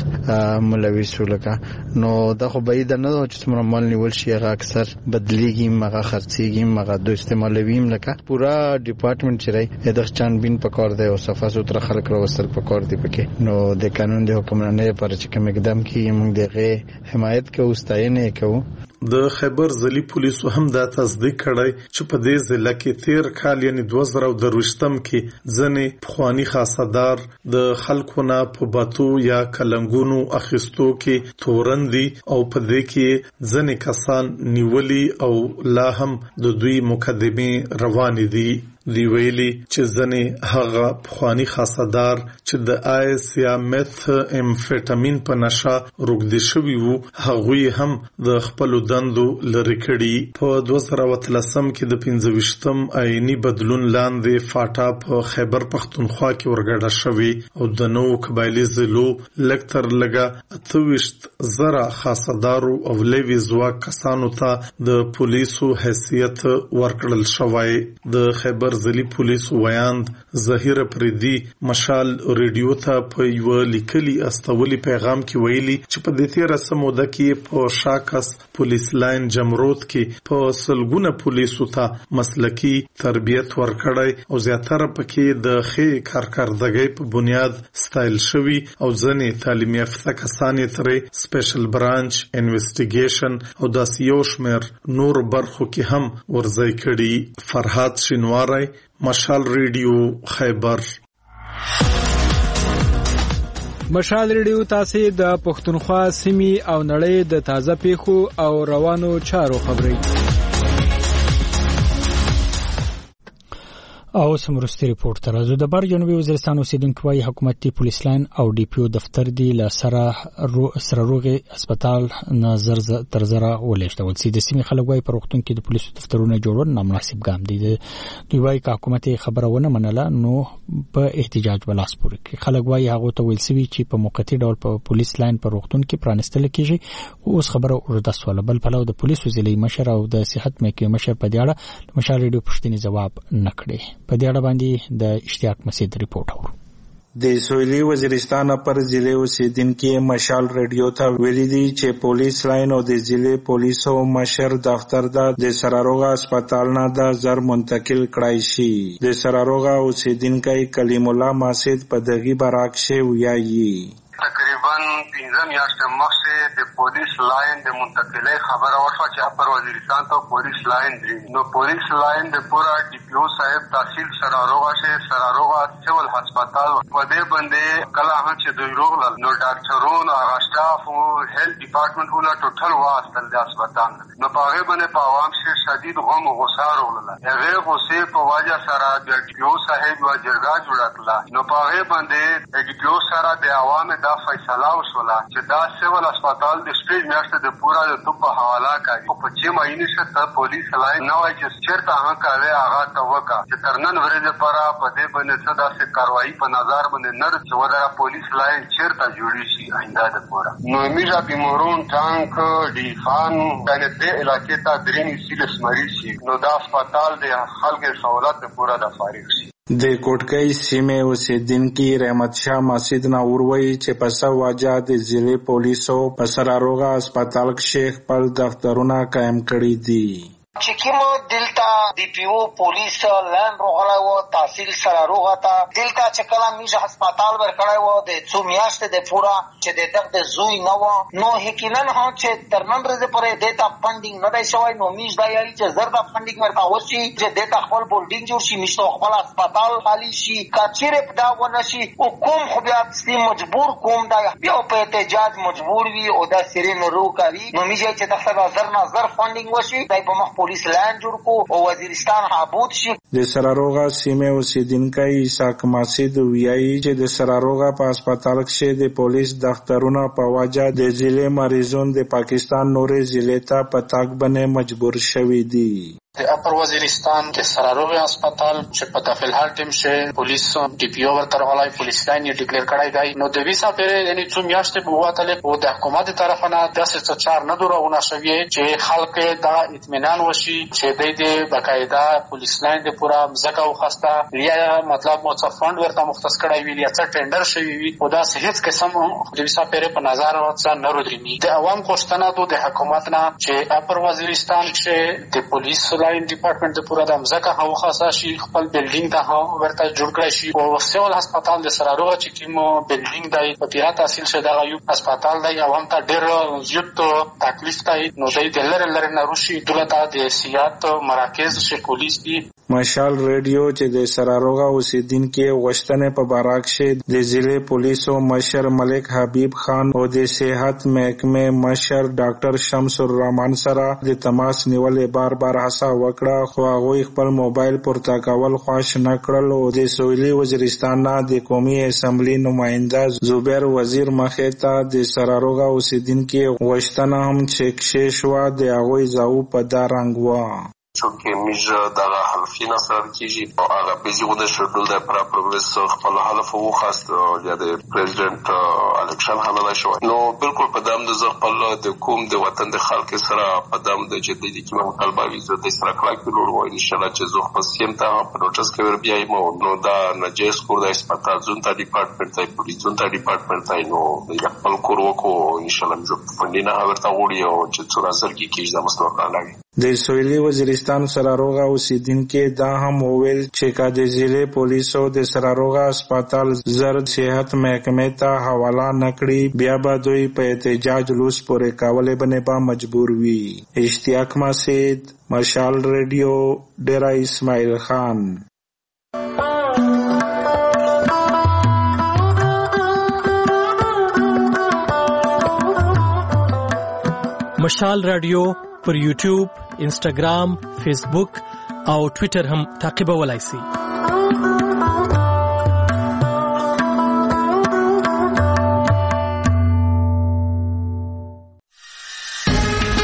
ملوث ولکا نو دا خو به د نه چې څومره مال نیول شي هغه اکثر بدلیږي مغه خرڅيږي مغه د استعمالویم لکه پورا ډپارټمنټ چې راي د چانبین پکور دی او صفه سوتره خلک راوستل پکور دی پکې نو د قانون د حکمرانۍ پر چې کوم اقدام کوي موږ دغه حمایت کوو ستاینه کوو د خیبر ضلع پولیسو هم دا تصدیق کړی چې په دې ضلع کې تیر کال یعنی دوه زره درویشتم کې ځنې پخوانی خاصدار د خلکو نه په باتو یا کلنګونو اخیستو کې تورندي او په دې کې ځنې کسان نیولي او لا هم د دوی مقدمه روان دي دی ویلي چې ځنې هغه پخوانی خاصدار چې د آیس یا میث امفیټامین په نشه روغدي شوی وو هغه هم د خپل دندو لری کړي په دوه زره اتلسم کې د پنځه ویشتم آئینی بدلون لاندې فاټا په خیبر پختونخوا کې ورګډه شوی او د نو قبایلی ضلعو لکتر لګا اتويشت زره خاصدارو او لوی زوا کسانو ته د پولیسو حیثیت ورکړل شوی د خیبر درزلي پولیسو ویاند ظهیر پریدي مشال ریډیو ته په یو لیکلي استولي پیغام کې ویلي چې په دې تیر سموده کې په شاکس پولیس لاین جمرود کې په سلګونه پولیسو ته مسلکی تربیت ورکړی او زیاتره پکې د ښې کارکردګۍ په بنیاد ستایل شوي او ځینې تعلیم یافته کسان یې ترې سپیشل برانچ انویسټیګیشن او داسې یو شمېر نور برخو کې هم ورځای کړي. فرهاد شینواری، مشال ریډیو، خیبر. مشال ریډیو تاسو د پښتونخوا سیمې او نړۍ د تازه پیښو او روانو چارو خبري او سمرستي رپورت تر راځو. د بار جنوبي وزیرستان اوسیدونکو وايي حکومتي پولیس لاین او ډي پی او دفتر دی له سره رو سره روغي هسپتال نظر تر زره ولېشتول سي. د سیمې خلک وايي پر وختون کې د پولیسو دفترونو جوړول نامناسب ګام دی. دوی وايي چې حکومت خبره ونه منله نو په احتجاج ولاس پورې کې. خلک وايي هغه ته ویل سوي چې په موقتی ډول په پولیس لاین پر وختون کې پرانستل کیږي. اوس خبره ورته سوال بل پلو د پولیسو ضلعي مشر او د صحت محکمې مشر په دې اړه مشال ریډیو پښتني جواب نکړي. په دې اړه باندې د اشتیاق مسید رپورت اورو. د سویلي وزیرستان پر ضلع اوسیدونکو مشال ریډیو ته ویلي دي چې پولیس لاین او د ضلع پولیسو مشر دفتر د سراروغه هسپتال نه د زر منتقل کړای شي. د سراروغه اوسیدونکو کلیم الله ماسید په دغه براکشه ویایي تقریبا پنځه میاشتې مخکې د پولیس لاین د منتقلۍ خبره وشوه چې اپر وزیرستان ته پولیس لاین دی. نو پولیس لاین د پورا ډي پی او صاحب تحصیل سراروغه شه سراروغه سیول هسپتال په دې باندې کله هم چې دوی روغلل نو ډاکټرونو هغه سټاف او هیلث ډپارټمنټ ولا ټوټل واسطل د هسپتال نو په هغه باندې په عوام شي شدید غم او غوسه روغلل. هغه غوسه په وجه سره د ډي پی او صاحب و جرګه جوړه کړه. نو په هغه باندې ډي پی او سره د عوام دا فیصله وشوله چې دا سیول هسپتال د سټیج میاشته د پورا د توپ په حواله کوي. په چې ماینه شته پولیس لاین نو چې چیرته هغه کوي هغه ته وکا چې ترنن ورځ لپاره په دې باندې څه داسې کاروایی په نظر باندې نر چې ودره پولیس لاین چیرته جوړی شي آینده د پورا. نو میجا بیمورون ټانک ډی خان کنه دې علاقې ته درېنی سیلس مریض شي نو دا هسپتال د خلکو سہولت د پورا د فارغ شي. د کوټکۍ سیمې اوسیدونکو رحمت شاه مسجد نا وروي چې په سواجا د ضلع پولیسو په سراروغه هسپتال کې خپل دفترونه قائم کړی دي. چې کومو دلته دی پی او پولیس لاین روغلا و تحصیل سراروغه ته دلته چې کله میجه هسپتال ورکړای و د څو میاشتې د پورا چې د دغه زوی نو نو یقینا هم چې ترنن ورځې پرې دیتا فندینګ نه دی شوی نو میج دا یاري چې زردا فندینګ ورته وشي چې دیتا خپل بولډینګ جوړ شي نشته خپل هسپتال خالی شي کچېره دا ونه شي او کوم خو بیا سي مجبور کوم دا بیا په احتجاج مجبور وي او دا سرین رو کوي نو میجه چې تاسو زر نه زر فندینګ وشي دای په مخ پولیس لاین جوړ کو او وزیرستان حابود شي. د سراروغه سیمه اوسیدونکو عیساق مسجد ویایي چې د سراروغه په هسپتال کې د پولیس دفترونه په وجه د ضلع مریضون د پاکستان نورې ضلع ته پتاک باندې مجبور شوي دي. د اپر وزیرستان د سراروغه هسپتال چې په داخل هر ټیم شه پولیس ډي پی او ورته غلای پولیس لاین یې ډیکلیئر کړای دی نو د ویسا پر یعنی څو میاشتې په واته او د حکومت طرفه نه داسې څه چار نه دروغونه شوی چې خلک دا اطمینان وشي چې د دې بقاعده پولیس لاین د پورا مزګه او خسته یا مطلب مو څه فند ورته مختص کړای وی یا څه ټینډر شوی وي او دا هیڅ قسم د ویسا پر په نظر ورته نه ورځي. د عوام غوښتنه د حکومت نه چې اپر وزیرستان کې د پولیس لاین ډپارټمنټ د پورا د مزګه هو خاصه شي خپل بلډینګ ته هو ورته جوړ کړی شي او سیول هسپتال د سراروغه چې کوم بلډینګ دی په پیرا تحصیل شه دا یو هسپتال دی عوام ته ډېر زیات تکلیف دی نو د دلر لر نه روشي دولت د سیاحت مراکز شه پولیس دی. مشال ریډیو چې د سراروغه اوسیدونکو غوښتنې په باراک شه د ضلع پولیسو مشر ملک حبیب خان او د صحت محکمې مشر ډاکټر شمس الرحمن سره د تماس نیولې بار بار هڅه وکړه خو هغه خپل موبایل پورته کول خوښ نه کړل او د سویلي وزیرستان نه د قومي اسمبلی نماینده زبیر وزیر مخې ته د سراروغه اوسیدونکو غوښتنه هم چک شې شو د هغه ځاو په دا رنګ و. چونکه میشه دغه حلفین اثر کیږي او هغه بيزيونه شډول د پر پروګرس خپل حلف وو خاص یا د پریزیدنت الیکشن حاله شو نو بالکل په دام د خپل د کوم د وطن د خلک سره په دام د جدي د کوم طلبه ویزه د سره کلاک لور و ان شاء الله چې زه خپل سیم ته په نوټس کې ور بیا مو نو دا نجس کور د هسپتال زون ته ډپارټمنټ ته پولیس زون ته ډپارټمنټ ته نو د خپل کور وکو ان شاء الله موږ فندینه ورته وړي او چې څو راځل کې کیږي د مستوقع لاګي د سویلي وزیرستان سراروغا اوسیدونکو دا هم وویل چې کا د ضلع پولیسو د سراروغا هسپتال زرد صحت محکمه ته حواله نکړي بیا به دوی په احتجاج لوس پورې کولې باندې با مجبور وي. اشتیاق مسعود مشال ریډیو ډیرا اسماعیل خان. مشال رادیو پر یوټیوب، انسټاګرام، فیسبوک او ټوئیټر هم تعقیبولای شئ.